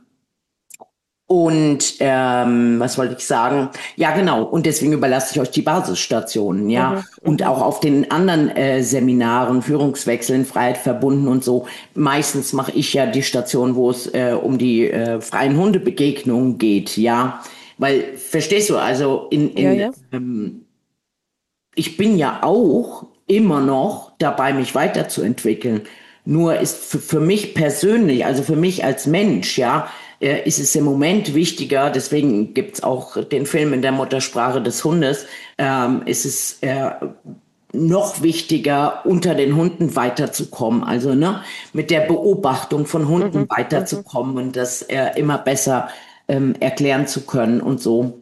und was wollte ich sagen? Ja, genau. Und deswegen überlasse ich euch die Basisstationen, ja. Mhm. Und Mhm. auch auf den anderen Seminaren, Führungswechsel in Freiheit verbunden und so. Meistens mache ich ja die Station, wo es um die freien Hundebegegnungen geht, ja. Weil, verstehst du, also Ja, ja. ich bin ja auch immer noch dabei, mich weiterzuentwickeln. Nur ist für mich persönlich, also für mich als Mensch, ja, ist es im Moment wichtiger, deswegen gibt's auch den Film in der Muttersprache des Hundes, ist es noch wichtiger, unter den Hunden weiterzukommen. Also ne, mit der Beobachtung von Hunden Mhm. Mhm. weiterzukommen und das immer besser erklären zu können und so.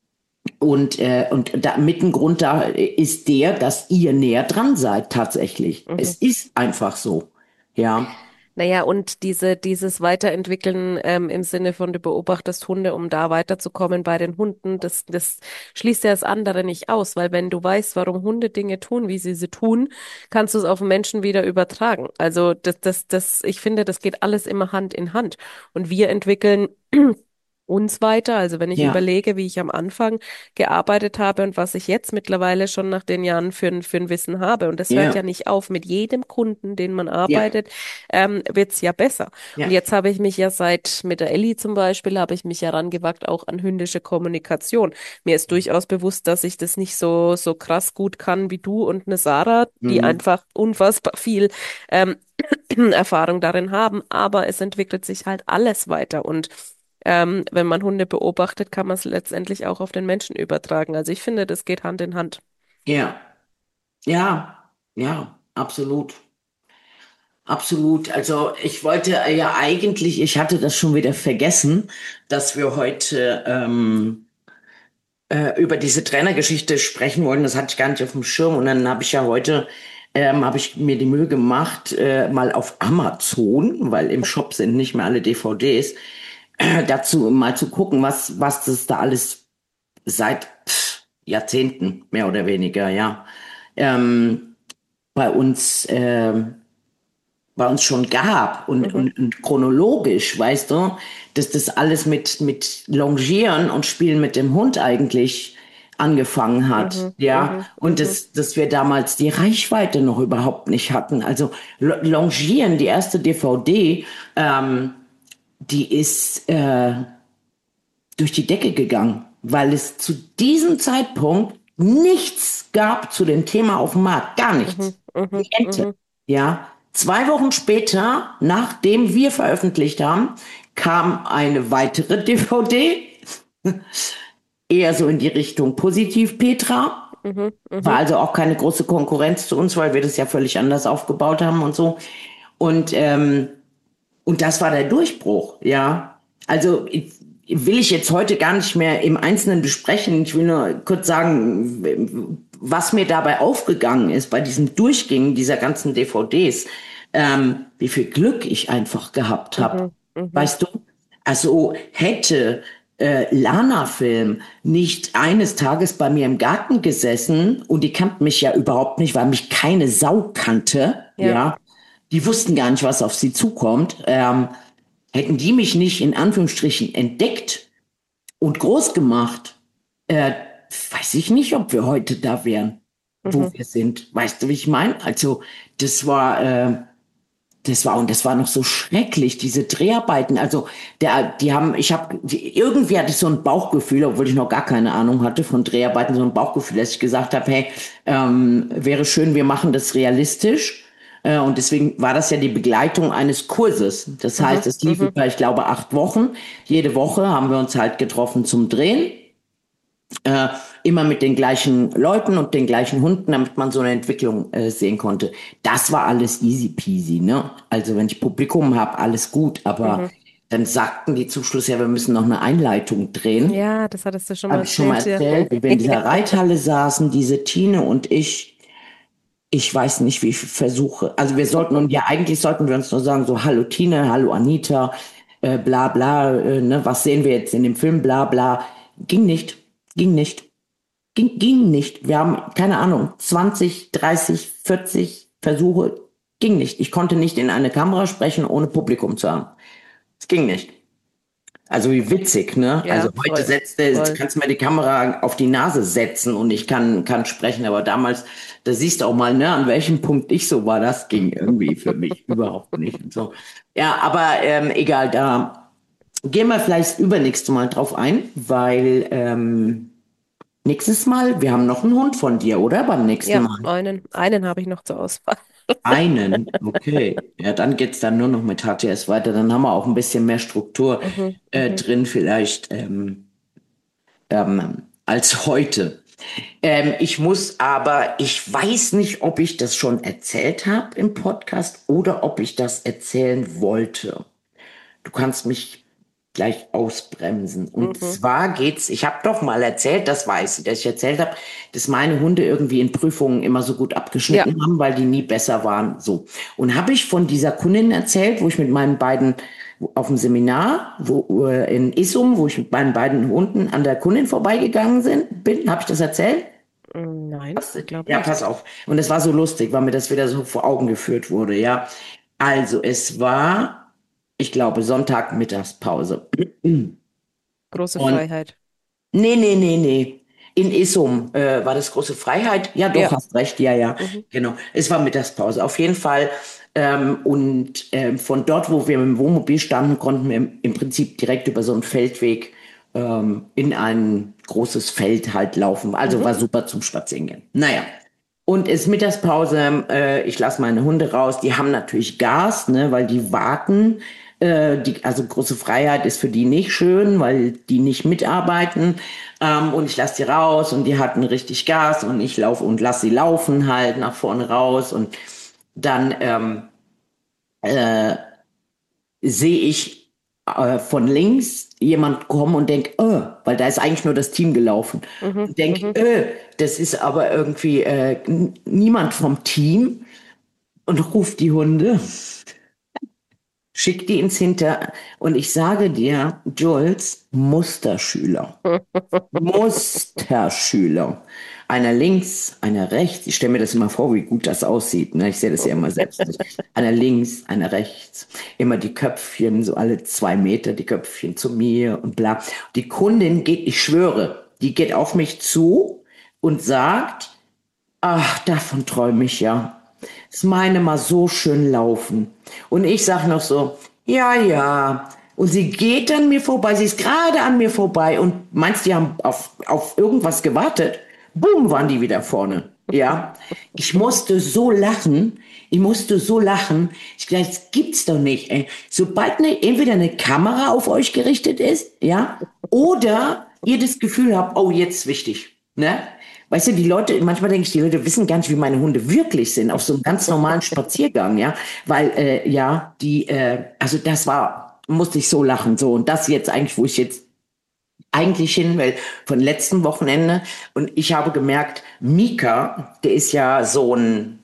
Und da, mit ein Grund da ist der, dass ihr näher dran seid, tatsächlich. Es Mhm. ist einfach so. Ja, Naja, und dieses Weiterentwickeln im Sinne von, du beobachtest Hunde, um da weiterzukommen bei den Hunden, das schließt ja das andere nicht aus, weil wenn du weißt, warum Hunde Dinge tun, wie sie tun, kannst du es auf den Menschen wieder übertragen. Also ich finde, das geht alles immer Hand in Hand. Und wir entwickeln uns weiter. Also wenn ich ja, überlege, wie ich am Anfang gearbeitet habe und was ich jetzt mittlerweile schon nach den Jahren für ein Wissen habe. Und das hört ja ja, nicht auf. Mit jedem Kunden, den man ja, arbeitet, wird's ja besser. Und ja. jetzt habe ich mich ja mit der Ellie zum Beispiel, habe ich mich ja rangewagt, auch an hündische Kommunikation. Mir ist durchaus bewusst, dass ich das nicht so krass gut kann wie du und eine Sarah, die Mhm. einfach unfassbar viel ähm, Erfahrung darin haben. Aber es entwickelt sich halt alles weiter. Und wenn man Hunde beobachtet, kann man es letztendlich auch auf den Menschen übertragen. Also ich finde, das geht Hand in Hand. Ja, ja, ja, absolut. Absolut. Also ich wollte ja eigentlich, ich hatte das schon wieder vergessen, dass wir heute über diese Trainergeschichte sprechen wollen. Das hatte ich gar nicht auf dem Schirm. Und dann habe ich ja heute, habe ich mir die Mühe gemacht, mal auf Amazon, weil im Shop sind nicht mehr alle DVDs, dazu mal zu gucken, was das da alles seit Jahrzehnten, mehr oder weniger, ja, ähm, bei uns, bei uns schon gab Mhm, und chronologisch, weißt du, dass das alles mit Longieren und Spielen mit dem Hund eigentlich angefangen hat, mhm, ja, mhm, und mhm, dass wir damals die Reichweite noch überhaupt nicht hatten. Also Longieren, die erste DVD, die ist durch die Decke gegangen, weil es zu diesem Zeitpunkt nichts gab zu dem Thema auf dem Markt. Gar nichts. Die Ente. Ja. 2 Wochen später, nachdem wir veröffentlicht haben, kam eine weitere DVD. Eher so in die Richtung Positiv Petra. War also auch keine große Konkurrenz zu uns, weil wir das ja völlig anders aufgebaut haben und so. Und das war der Durchbruch, ja. Also will ich jetzt heute gar nicht mehr im Einzelnen besprechen. Ich will nur kurz sagen, was mir dabei aufgegangen ist bei diesem Durchgehen dieser ganzen DVDs, wie viel Glück ich einfach gehabt habe. Weißt du? Also hätte Lana-Film nicht eines Tages bei mir im Garten gesessen und die kannten mich ja überhaupt nicht, weil mich keine Sau kannte, ja. Die wussten gar nicht, was auf sie zukommt. Hätten die mich nicht in Anführungsstrichen entdeckt und groß gemacht, weiß ich nicht, ob wir heute da wären, wo wir sind. Weißt du, wie ich meine? Also das war noch so schrecklich, diese Dreharbeiten. Also irgendwie hatte ich so ein Bauchgefühl, obwohl ich noch gar keine Ahnung hatte von Dreharbeiten, so ein Bauchgefühl, dass ich gesagt habe, hey, wäre schön, wir machen das realistisch. Und deswegen war das ja die Begleitung eines Kurses. Das heißt, es lief über, ich glaube, 8 Wochen. Jede Woche haben wir uns halt getroffen zum Drehen. Immer mit den gleichen Leuten und den gleichen Hunden, damit man so eine Entwicklung sehen konnte. Das war alles easy peasy, ne? Also wenn ich Publikum habe, alles gut, aber dann sagten die zum Schluss, ja, wir müssen noch eine Einleitung drehen. Ja, das hattest du schon mal Habe ich schon mal erzählt. erzählt, wie wir in dieser Reithalle saßen, diese Tine und ich weiß nicht, wie ich versuche. Also eigentlich sollten wir uns nur sagen, so, hallo Tine, hallo Anita, bla bla, ne, was sehen wir jetzt in dem Film, bla bla. Ging nicht. Ging nicht. Wir haben, keine Ahnung, 20, 30, 40 Versuche. Ging nicht. Ich konnte nicht in eine Kamera sprechen, ohne Publikum zu haben. Es ging nicht. Also wie witzig, ne? Ja, also heute voll. kannst du mir die Kamera auf die Nase setzen und ich kann sprechen. Aber damals, da siehst du auch mal, ne, an welchem Punkt ich so war. Das ging irgendwie für mich überhaupt nicht. Und so. Ja, aber egal, da gehen wir vielleicht übernächstes Mal drauf ein, weil nächstes Mal, wir haben noch einen Hund von dir, oder? Beim nächsten Ja, Mal. einen habe ich noch zur Auswahl. Einen, okay. Ja, dann geht's dann nur noch mit HTS weiter. Dann haben wir auch ein bisschen mehr Struktur drin, vielleicht als heute. Ich weiß nicht, ob ich das schon erzählt habe im Podcast oder ob ich das erzählen wollte. Du kannst mich gleich ausbremsen. Und zwar ich habe doch mal erzählt, das weiß ich, dass ich erzählt habe, dass meine Hunde irgendwie in Prüfungen immer so gut abgeschnitten haben, weil die nie besser waren. So. Und habe ich von dieser Kundin erzählt, wo ich mit meinen beiden auf dem Seminar in Issum, wo ich mit meinen beiden Hunden an der Kundin vorbeigegangen bin. Habe ich das erzählt? Nein, ich glaube Ja, nicht. pass auf. Und es war so lustig, weil mir das wieder so vor Augen geführt wurde, ja. Also, es war, ich glaube, Sonntag Mittagspause. Große Und Freiheit. nee. In Issum war das große Freiheit. Ja, doch, Ja. hast recht. Ja, genau. Es war Mittagspause. Auf jeden Fall. Von dort, wo wir mit dem Wohnmobil standen, konnten wir im Prinzip direkt über so einen Feldweg in ein großes Feld halt laufen. Also war super zum Spazierengehen. Naja. Und ist Mittagspause, ich lasse meine Hunde raus, die haben natürlich Gas, ne, weil die warten. Also große Freiheit ist für die nicht schön, weil die nicht mitarbeiten. Und ich lasse die raus und die hatten richtig Gas und ich laufe und lasse sie laufen halt nach vorne raus. Und dann sehe ich von links jemand kommen und denk, weil da ist eigentlich nur das Team gelaufen. Und denk, das ist aber irgendwie niemand vom Team und ruft die Hunde, schickt die ins Hinter und ich sage dir, Jules, Musterschüler. Musterschüler. Einer links, einer rechts. Ich stelle mir das immer vor, wie gut das aussieht. Ne? Ich sehe das ja immer selbst nicht. Einer links, einer rechts. Immer die Köpfchen, so alle 2 Meter, die Köpfchen zu mir und bla. Die Kundin geht, ich schwöre, die geht auf mich zu und sagt, ach, davon träume ich ja. Das meine mal so schön laufen. Und ich sag noch so, ja, Und sie geht an mir vorbei, sie ist gerade an mir vorbei und meinst, die haben auf irgendwas gewartet? Boom, waren die wieder vorne. Ja, ich musste so lachen. Ich musste so lachen. Ich dachte, das gibt's doch nicht, ey. Sobald entweder eine Kamera auf euch gerichtet ist, ja, oder ihr das Gefühl habt, oh, jetzt ist wichtig, ne? Weißt du, die Leute, manchmal denke ich, die Leute wissen gar nicht, wie meine Hunde wirklich sind, auf so einem ganz normalen Spaziergang, ja, weil, ja, also das musste ich so lachen, so, und das jetzt eigentlich, wo ich jetzt eigentlich hin will, von letzten Wochenende, und ich habe gemerkt, Mika, der ist ja so ein,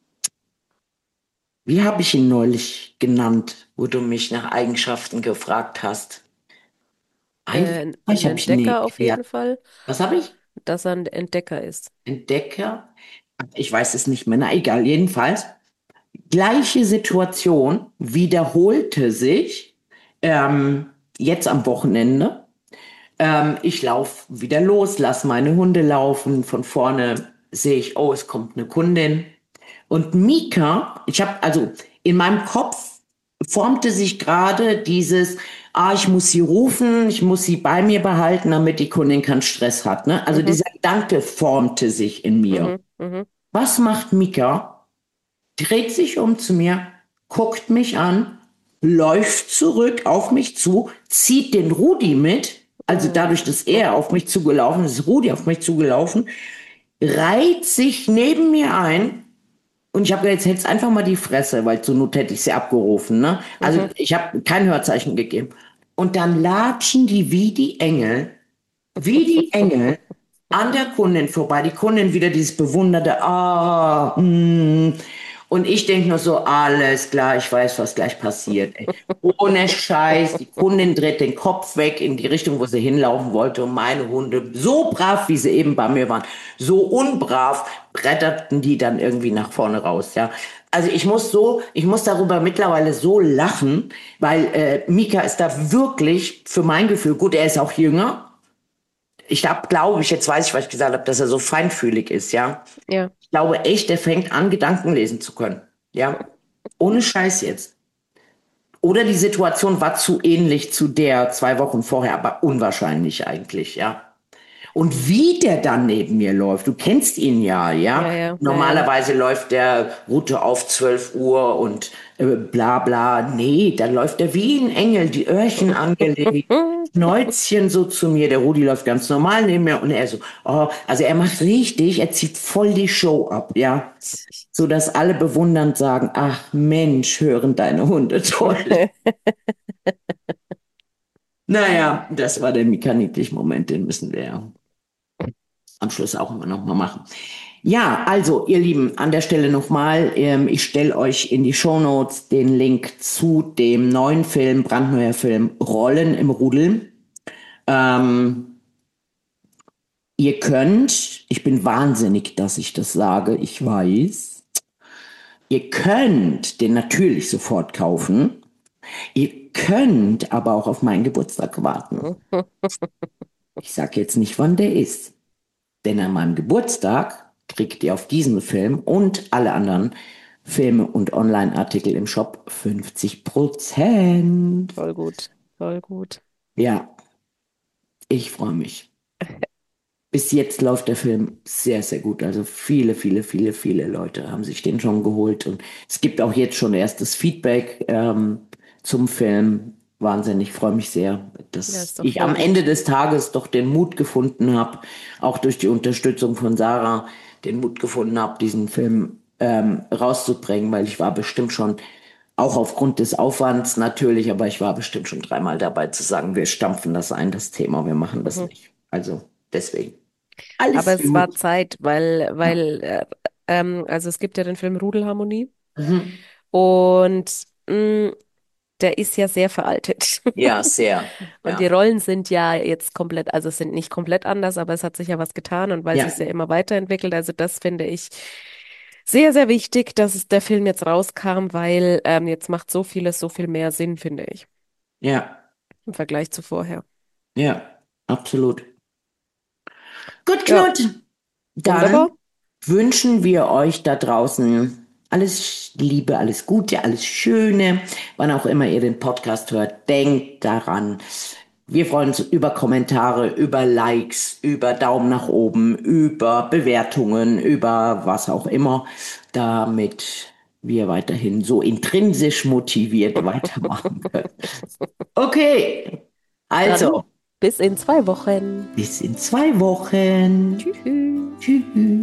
wie habe ich ihn neulich genannt, wo du mich nach Eigenschaften gefragt hast? Ein Ich habe ich nie Entdecker auf erklärt. jeden Fall, Was habe ich? dass er ein Entdecker ist. Entdecker? Ich weiß es nicht mehr. Na egal, jedenfalls. Gleiche Situation wiederholte sich jetzt am Wochenende. Ich laufe wieder los, lass meine Hunde laufen. Von vorne sehe ich, oh, es kommt eine Kundin. Und Mika, also in meinem Kopf formte sich gerade dieses, ich muss sie rufen, ich muss sie bei mir behalten, damit die Kundin keinen Stress hat. Ne? Also Mhm, dieser Gedanke formte sich in mir. mhm, mhm. Was macht Mika? Dreht sich um zu mir, guckt mich an, läuft zurück auf mich zu, zieht den Rudi mit, also dadurch, dass er auf mich zugelaufen ist, ist Rudi auf mich zugelaufen, reiht sich neben mir ein und ich habe jetzt hältst einfach mal die Fresse, weil zur Not hätte ich sie abgerufen. Ne? Also Mhm. ich habe kein Hörzeichen gegeben. Und dann latschen die wie die Engel an der Kundin vorbei. Die Kundin wieder dieses bewunderte, und ich denke nur so, alles klar, ich weiß, was gleich passiert. Ey. Ohne Scheiß, die Kundin dreht den Kopf weg in die Richtung, wo sie hinlaufen wollte. Und meine Hunde, so brav, wie sie eben bei mir waren, so unbrav, bretterten die dann irgendwie nach vorne raus. Ja. Also ich muss darüber mittlerweile so lachen, weil Mika ist da wirklich für mein Gefühl, gut, er ist auch jünger, glaube ich, jetzt weiß ich, was ich gesagt habe, dass er so feinfühlig ist, ja. Ja. Ich glaube echt, der fängt an, Gedanken lesen zu können, ja. Ohne Scheiß jetzt. Oder die Situation war zu ähnlich zu der 2 Wochen vorher, aber unwahrscheinlich eigentlich, ja. Und wie der dann neben mir läuft, du kennst ihn ja, Ja, ja. ja, ja, ja. Normalerweise läuft der Route auf 12 Uhr und bla bla. Nee, da läuft er wie ein Engel, die Öhrchen angelegt, Schnäuzchen so zu mir. Der Rudi läuft ganz normal neben mir und er so, oh, also er macht richtig, er zieht voll die Show ab, ja. So dass alle bewundernd sagen, ach Mensch, hören deine Hunde toll. Naja, das war der Mika Niedlich-Moment, den müssen wir ja am Schluss auch immer noch mal machen. Ja, also ihr Lieben, an der Stelle nochmal, ich stelle euch in die Shownotes den Link zu dem neuen Film, brandneuer Film Rollen im Rudel. Ähm, Ihr könnt, ich bin wahnsinnig, dass ich das sage, ich weiß, ihr könnt den natürlich sofort kaufen. Ihr könnt aber auch auf meinen Geburtstag warten. Ich sage jetzt nicht, wann der ist. Denn an meinem Geburtstag kriegt ihr auf diesen Film und alle anderen Filme und Online-Artikel im Shop 50%. Voll gut, voll gut. Ja, ich freue mich. Bis jetzt läuft der Film sehr, sehr gut. Also viele Leute haben sich den schon geholt. Und es gibt auch jetzt schon erstes Feedback zum Film. Wahnsinn, ich freue mich sehr, Ja, dass ist doch ich voll am Ende gut. des Tages doch den Mut gefunden habe, auch durch die Unterstützung von Sarah, den Mut gefunden habe, diesen Film rauszubringen, weil ich war bestimmt schon, auch aufgrund des Aufwands natürlich, aber ich war bestimmt schon 3-mal dabei zu sagen, wir stampfen das ein, das Thema, wir machen das Mhm. nicht. Also deswegen. Aber Alles es war gut. Zeit, Ja. also es gibt ja den Film Rudelharmonie Mhm. und der ist ja sehr veraltet. Ja, sehr. Und die Ja. Rollen sind ja jetzt komplett, also es sind nicht komplett anders, aber es hat sich ja was getan und weil sich Ja. ja immer weiterentwickelt. Also das finde ich sehr, sehr wichtig, dass der Film jetzt rauskam, weil jetzt macht so vieles so viel mehr Sinn, finde ich, Ja. im Vergleich zu vorher. Ja. Absolut. Gut, Ja, Knut. wunderbar. Dann wünschen wir euch da draußen alles Liebe, alles Gute, alles Schöne, wann auch immer ihr den Podcast hört. Denkt daran. Wir freuen uns über Kommentare, über Likes, über Daumen nach oben, über Bewertungen, über was auch immer, damit wir weiterhin so intrinsisch motiviert weitermachen können. Okay, Dann also bis in 2 Wochen. bis in 2 Wochen. Tschüss. Tschüss.